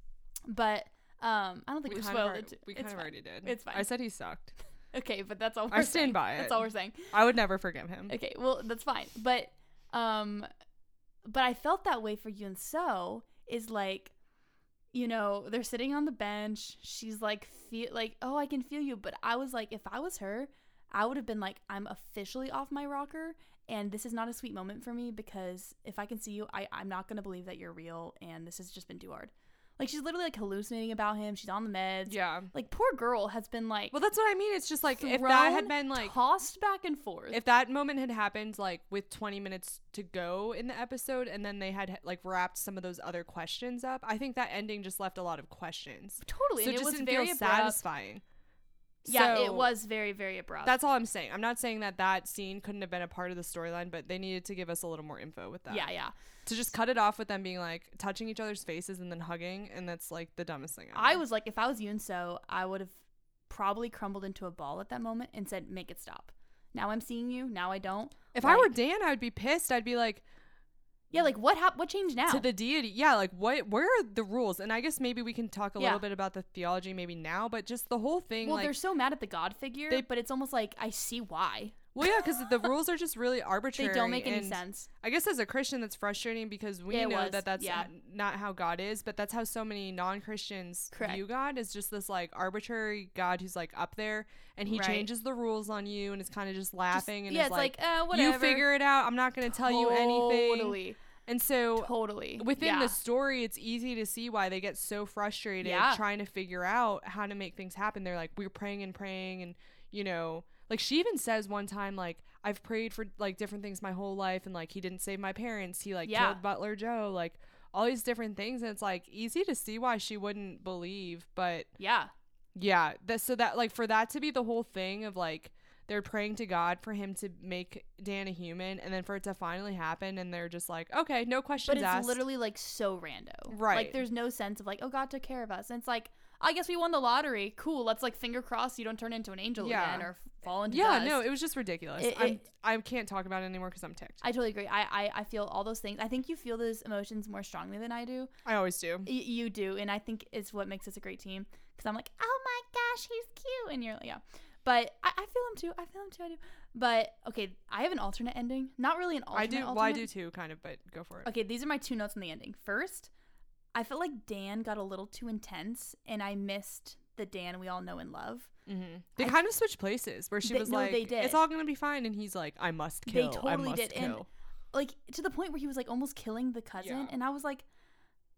but um, I don't think we we, kind of spoiled alre- it. we It's kind of fine. already did. It's fine. I said he sucked. Okay, but that's all we're I saying. stand by That's it. all we're saying. I would never forgive him. Okay, well that's fine. But um but I felt that way for Yoon So is like, you know, they're sitting on the bench. She's like feel like, "Oh, I can feel you." But I was like, if I was her, I would have been like, "I'm officially off my rocker and this is not a sweet moment for me because if I can see you, I I'm not going to believe that you're real and this has just been too hard." Like she's literally like hallucinating about him. She's on the meds. Yeah. Like poor girl has been like Well, that's what I mean. It's just like if that thrown, had been like tossed back and forth. if that moment had happened like with twenty minutes to go in the episode and then they had like wrapped some of those other questions up, I think that ending just left a lot of questions. Totally. So and it it just was didn't very feel abrupt. satisfying. Yeah, So it was very, very abrupt. That's all I'm saying. I'm not saying that that scene couldn't have been a part of the storyline, but they needed to give us a little more info with that. Yeah, yeah. To just cut it off with them being like touching each other's faces and then hugging, and that's like the dumbest thing ever. I was like, if I was Yoon So, I would have probably crumbled into a ball at that moment and said, "Make it stop. Now I'm seeing you. Now I don't." If like, I were Dan, I would be pissed. I'd be like, yeah, like what hap- What changed now? to the deity. Yeah, like what? Where are the rules? And I guess maybe we can talk a Yeah. little bit about the theology maybe now, but just the whole thing. well, like, they're so mad at the God figure, they- but it's almost like I see why. well, yeah, because the rules are just really arbitrary. They don't make any and sense. I guess as a Christian, that's frustrating because we Yeah, it know was, that that's yeah. n- not how God is, but that's how so many non-Christians Correct. view God, is just this like arbitrary God who's like up there and he Right. changes the rules on you and is kind of just laughing Just- and yeah, is it's like, like, uh, whatever. you figure it out. I'm not going to tell you anything. Totally. And so Totally. within yeah. the story, it's easy to see why they get so frustrated Yeah. trying to figure out how to make things happen. They're like, we're praying and praying, and you know, like she even says one time, like, I've prayed for like different things my whole life, and like he didn't save my parents, he like Yeah. killed Butler Joe, like all these different things, and it's like easy to see why she wouldn't believe, but Yeah. yeah, that so that like for that to be the whole thing of like they're praying to God for him to make Dan a human, and then for it to finally happen, and they're just like, okay, no questions But it's asked. literally like so rando. Right. Like there's no sense of like, oh, God took care of us. And it's like, I guess we won the lottery. Cool. Let's like finger cross you don't turn into an angel Yeah. again or f- fall into yeah, dust. no, it was just ridiculous. It- I'm, it- I can't talk about it anymore because I'm ticked. I totally agree. I, I I feel all those things. I think you feel those emotions more strongly than I do. I always do. Y- you do, and I think it's what makes us a great team. Because I'm like, oh my gosh, he's cute, and you're like, yeah. But I, I feel him too. I feel him too. I do. But okay, I have an alternate ending. Not really an alternate. I do. Alternate. Well, I do too, kind of, but go for it. Okay, these are my two notes on the ending. First, I felt like Dan got a little too intense, and I missed the Dan we all know and love. Mm-hmm. They I- kind of switched places where she They- was no, like, they did. "It's all gonna be fine," and he's like, "I must They kill. totally I must did, and kill." Like to the point where he was like almost killing the cousin, Yeah. and I was like,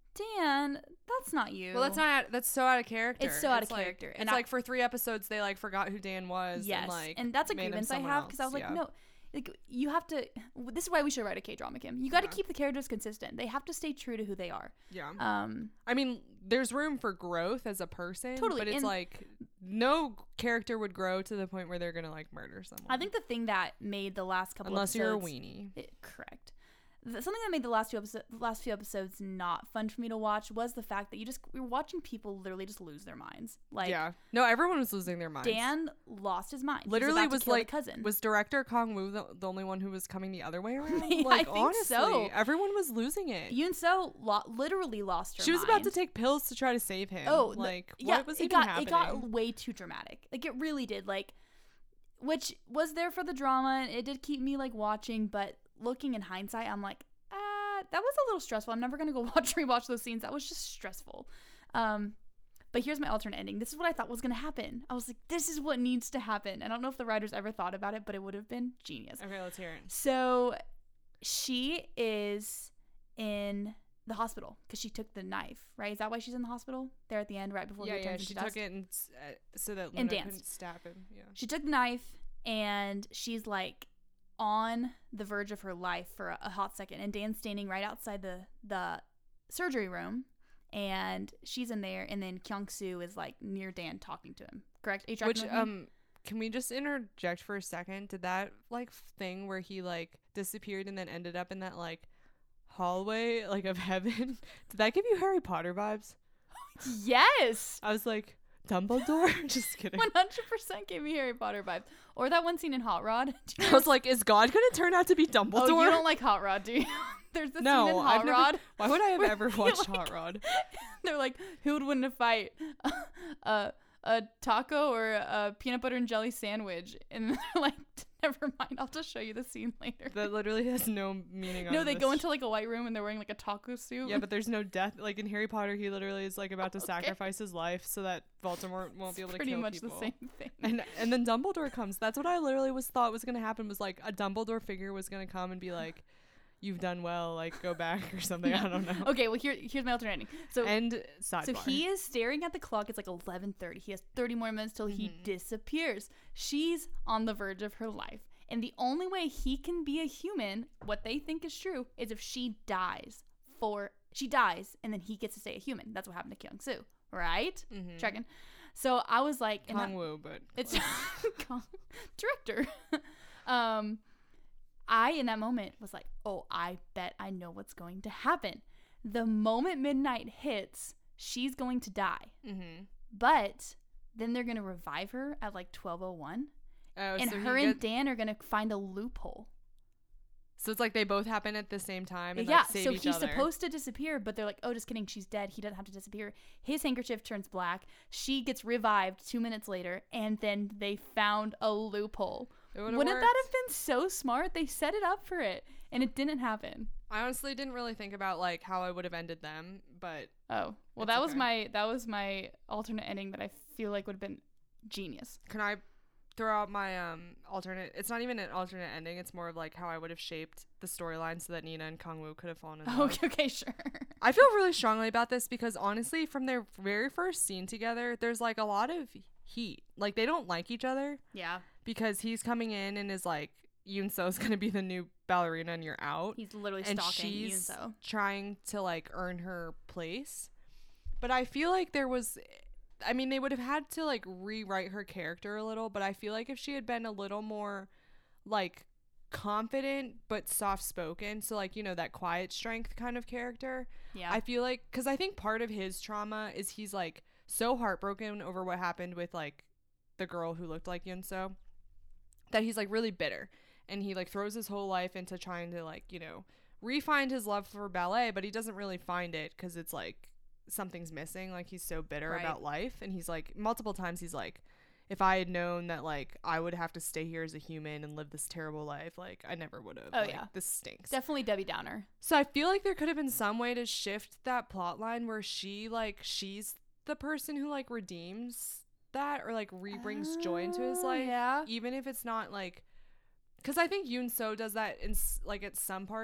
Dan, that's not you. Well, that's not. That's so out of character. It's so out of like- character. It's And I- like for three episodes they like forgot who Dan was. Yes, and, like, and that's a made him grievance I someone have because I was else, like, yeah. no, like you have to. This is why we should write a K drama, Kim. You got to Yeah. keep the characters consistent. They have to stay true to who they are. Yeah. Um, I mean, there's room for growth as a person. Totally, But it's and- like no character would grow to the point where they're gonna like murder someone. I think the thing that made the last couple unless episodes, you're a weenie. It, correct. The, something that made the last two episodes, last few episodes not fun for me to watch was the fact that you just we were watching people literally just lose their minds. Like yeah. No, everyone was losing their minds. Dan lost his mind. He literally about to was kill the like cousin. was director Kong Woo the, the only one who was coming the other way around? Yeah, like I think honestly, so. everyone was losing it. Yoon So lo- literally lost her. She was mind. about to take pills to try to save him. Oh, the- like yeah, what was it even got happening? it got way too dramatic. Like it really did. Like, which was there for the drama, and it did keep me like watching. But looking in hindsight, I'm like, ah, that was a little stressful. I'm never gonna go watch rewatch those scenes. That was just stressful. Um, but here's my alternate ending. This is what I thought was gonna happen. I was like, this is what needs to happen. I don't know if the writers ever thought about it, but it would have been genius. Okay, let's hear it. So she is in the hospital because she took the knife, right? Is that why she's in the hospital? There at the end, right before Yeah, he yeah. turns She into dust? took it and s- uh, so that And Luna danced. couldn't stab him. Yeah. She took the knife and she's like on the verge of her life for a, a hot second. And Dan's standing right outside the the surgery room, and she's in there. And then Kyung Soo is like near Dan talking to him. Correct? Are you tracking Which with me? um, can we just interject for a second? Did that like thing where he like disappeared and then ended up in that like hallway like of heaven? Did that give you Harry Potter vibes? Yes. I was like, Dumbledore? Just kidding. one hundred percent gave me Harry Potter vibes. Or that one scene in Hot Rod. Do you I was like, is God gonna turn out to be Dumbledore? Oh, you don't like Hot Rod, do you? There's the no, scene in I've Hot never. Rod. Why would I have where ever they, watched like- Hot Rod? They're like, who would win a fight? a a taco or a peanut butter and jelly sandwich? And they're like, never mind, I'll just show you the scene later. That literally has no meaning. no, on they this go into like a white room and they're wearing like a taco suit. Yeah, but there's no death. Like in Harry Potter, he literally is like about to Okay. sacrifice his life so that Voldemort won't be able to pretty kill much people. the same thing. And and then Dumbledore comes. That's what I literally was thought was gonna happen. Was like a Dumbledore figure was gonna come and be like, "You've done well. Like go back or something." I don't know. Okay, well here here's my alternating. So And sidebar. So he is staring at the clock. It's like eleven thirty. He has thirty more minutes till he Mhm. disappears. She's on the verge of her life. And the only way he can be a human, what they think is true, is if she dies for she dies and then he gets to stay a human. That's what happened to Kyung Soo, right? Mhm. Checking. So I was like, and Kong that- Woo, but it's Kong- director. um, I in that moment was like, oh, I bet I know what's going to happen. The moment midnight hits, she's going to die. mm-hmm. But then they're gonna revive her at like twelve oh one, Oh, and so he her and get- Dan are gonna find a loophole. so it's like they both happen at the same time and yeah, like save so each he's other. supposed to disappear, but they're like, "Oh, just kidding, she's dead. He doesn't have to disappear." His handkerchief turns black. She gets revived two minutes later, and then they found a loophole. It would've Wouldn't worked. that have been so smart? They set it up for it, and it didn't happen. I honestly didn't really think about like how I would have ended them, but Oh, well, It's that was okay. my that was my alternate ending that I feel like would have been genius. can I throw out my um alternate? It's not even an alternate ending. It's more of like how I would have shaped the storyline so that Nina and Kong Woo could have fallen in love. Okay, okay, sure. I feel really strongly about this because honestly, from their very first scene together, there's like a lot of heat. Like they don't like each other Yeah, because he's coming in and is like, Yoon So's gonna be the new ballerina and you're out. he's literally And stalking you. she's So trying to like earn her place. But I feel like there was I mean, they would have had to like rewrite her character a little, but I feel like if she had been a little more like confident but soft spoken, so like, you know, that quiet strength kind of character, yeah, I feel like because I think part of his trauma is he's like so heartbroken over what happened with like the girl who looked like Yoon So that he's like really bitter, and he like throws his whole life into trying to like, you know, re-find his love for ballet, but he doesn't really find it because it's like something's missing. Like he's so bitter Right. about life, and he's like multiple times he's like, if I had known that like I would have to stay here as a human and live this terrible life, like I never would have. Oh, like, yeah. this stinks. definitely Debbie Downer. So I feel like there could have been some way to shift that plot line where she like she's the person who like redeems that or like re-brings joy into his Oh, life, Yeah, even if it's not like, because I think Yoon So does that in s- like at some parts,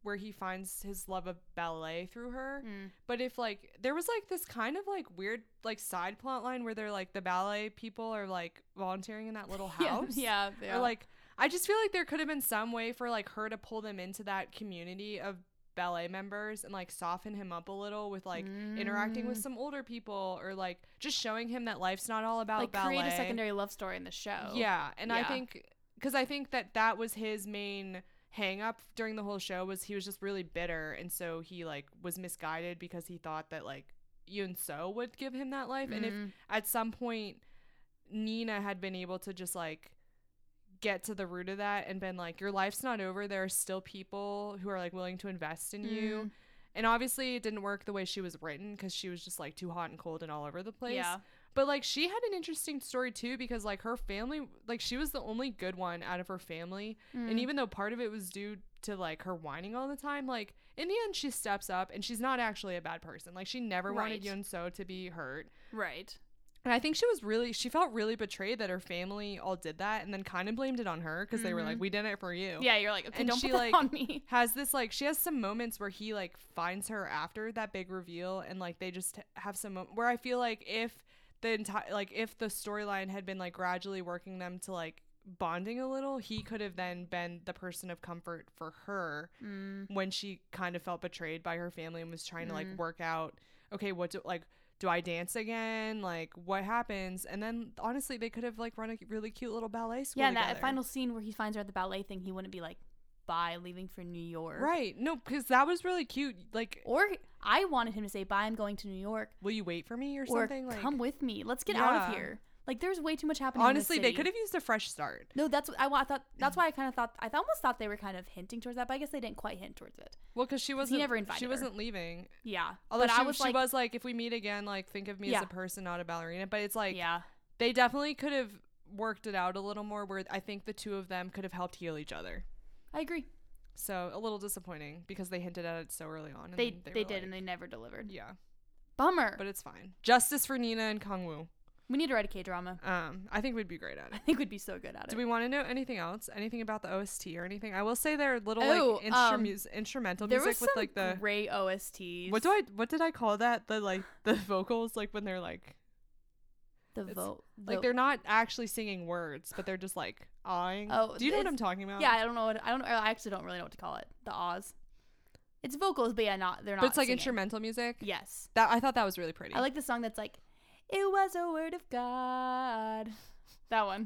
where he finds his love of ballet through her. Mm. But if like there was like this kind of like weird like side plot line where they're like the ballet people are like volunteering in that little house. yeah, yeah. Or like I just feel like there could have been some way for like her to pull them into that community of ballet members and like soften him up a little with like mm. interacting with some older people or like just showing him that life's not all about like ballet. create a secondary love story in the show. Yeah, and Yeah. I think because I think that that was his main hang up during the whole show was he was just really bitter, and so he like was misguided because he thought that like Yoon So would give him that life. Mm. And if at some point Nina had been able to just like get to the root of that and been like, your life's not over, there are still people who are like willing to invest in Mm. you. And obviously it didn't work the way she was written because she was just like too hot and cold and all over the place. Yeah. But like she had an interesting story too because like her family, like she was the only good one out of her family. Mm. And even though part of it was due to like her whining all the time, like in the end she steps up and she's not actually a bad person. Like she never wanted Right. Yoon So to be hurt. Right. And I think she was really, she felt really betrayed that her family all did that and then kind of blamed it on her because they were like, Mhm. we did it for you. Yeah, you're like, okay, And don't she, put like, that on me. Has this like, she has some moments where he like finds her after that big reveal and like they just have some mo- where I feel like if the entire, like if the storyline had been like gradually working them to like bonding a little, he could have then been the person of comfort for her Mm. when she kind of felt betrayed by her family and was trying to like Mhm. work out, okay, what do like, do I dance again? Like, what happens? And then, honestly, they could have, like, run a really cute little ballet school Yeah, and together. that final scene where he finds her at the ballet thing, he wouldn't be like, bye, leaving for New York. Right. No, because that was really cute. Like, Or I wanted him to say, bye, I'm going to New York. will you wait for me or, Or something? Like, come with me. Let's get out of Yeah. here. Like, there's way too much happening honestly, in this they could have used a fresh start. No, that's what I, wa- I thought. That's why I kind of thought. I almost thought they were kind of hinting towards that, but I guess they didn't quite hint towards it. Well, because she wasn't, never invited she her. wasn't leaving. Yeah. Although but she, I was she like, was like, if we meet again, like, think of me Yeah. as a person, not a ballerina. But it's like, yeah. they definitely could have worked it out a little more where I think the two of them could have helped heal each other. I agree. So a little disappointing because they hinted at it so early on. And They then they, were did, like- and they never delivered. yeah, Bummer. but it's fine. Justice for Nina and Kangwoo. We need to write a K drama. Um, I think we'd be great at I it. think we'd be so good at Do it. we want to know anything else? Anything about the O S T or anything? I will say they're little Oh, like um, instru- instrumental there music was some with like the great O S Ts. what do I what did I call that? The like the vocals like when they're like The it's vote. like they're not actually singing words, but they're just like awing. Oh, do you know what it's- I'm talking about? Yeah, I don't know what I don't. I actually don't really know what to call it. The Oz. It's vocals, but yeah, not they're not. But it's like singing. instrumental music. Yes. That I thought that was really pretty. I like the song that's like, "It was a word of God." That one.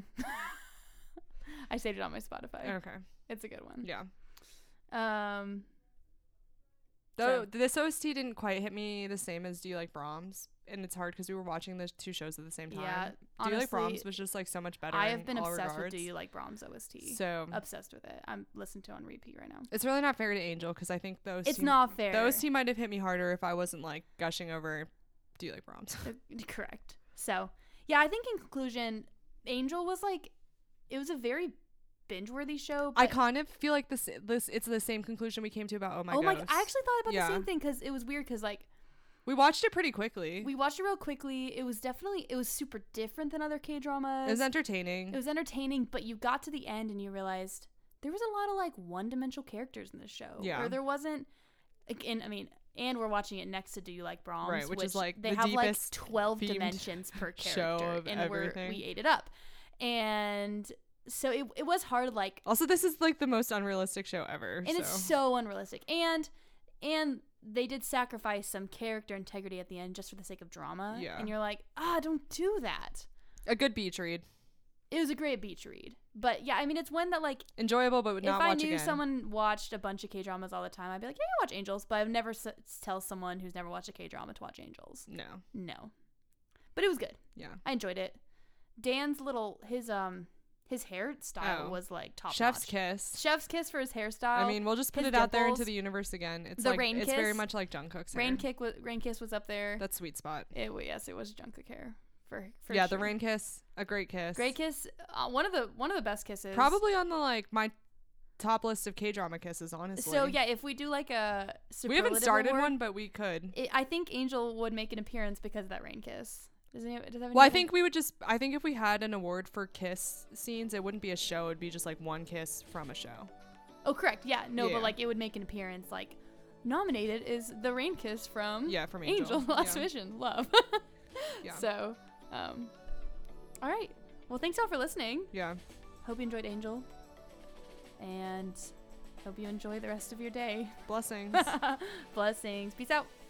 I saved it on my Spotify. Okay. It's a good one. Yeah. Um. Though So- this O S T didn't quite hit me the same as Do You Like Brahms, and it's hard because we were watching the two shows at the same time. Yeah. Do You Like Honestly, Brahms was just like so much better. I in have been all obsessed regards. with Do You Like Brahms O S T. So Obsessed with it. I'm listening to it on repeat right now. it's really not fair to Angel because I think the O S T It's not fair. the O S T might have hit me harder if I wasn't like gushing over Do You Like Brahms. Uh, Correct. So, yeah, I think in conclusion, Angel was like, it was a very binge-worthy show. I but- kind of feel like this this it's the same conclusion we came to about Oh My oh my! Ghost. I actually thought about Yeah. the same thing because it was weird because like we watched it pretty quickly. we watched it real quickly. It was definitely it was super different than other K dramas. It was entertaining. It was entertaining, but you got to the end and you realized there was a lot of like one-dimensional characters in this show. Yeah. Or there wasn't. like, And I mean, and we're watching it next to Do You Like Brahms, Right, which is, like, they the have like deepest twelve themed dimensions per show character, of and we're, everything. we ate it up, and so it it was hard like. Also, this is like the most unrealistic show ever. And so. it's so unrealistic. And and they did sacrifice some character integrity at the end just for the sake of drama. Yeah. And you're like, ah, don't do that. a good beach read. It was a great beach read. But yeah, I mean, it's one that like, Enjoyable, but would if not I watch knew again. someone watched a bunch of K dramas all the time, I'd be like, yeah, I watch Angels. But I've never s- tell someone who's never watched a K drama to watch Angels. No. No. But it was good. Yeah. I enjoyed it. Dan's little, his, um, his hairstyle Oh. was like top Chef's notch. kiss. Chef's kiss for his hairstyle. I mean, we'll just put his it out there into dimples. the universe again. It's The like rain it's very kiss. much like Jungkook's hair. Rain kick was Rain Kiss was up there. That's sweet spot. It wa- yes, it was Jungkook hair for, for yeah, sure. the rain kiss, a great kiss. Great kiss, uh, one of the one of the best kisses. Probably on the like my top list of K drama kisses, honestly. So yeah, if we do like a we haven't superlative started award, one, but we could. It, I think Angel would make an appearance because of that rain kiss. Does any, does that Well, I think we would just. I think if we had an award for kiss scenes, it wouldn't be a show. It'd be just like one kiss from a show. Oh, correct. Yeah. No, Yeah. but like it would make an appearance. Like nominated is the rain kiss from Yeah, from Angel, Angel. Last Yeah. Vision, Love. Yeah. So, um, all right. Well, thanks all for listening. Yeah. Hope you enjoyed Angel, and hope you enjoy the rest of your day. Blessings. Blessings. Peace out.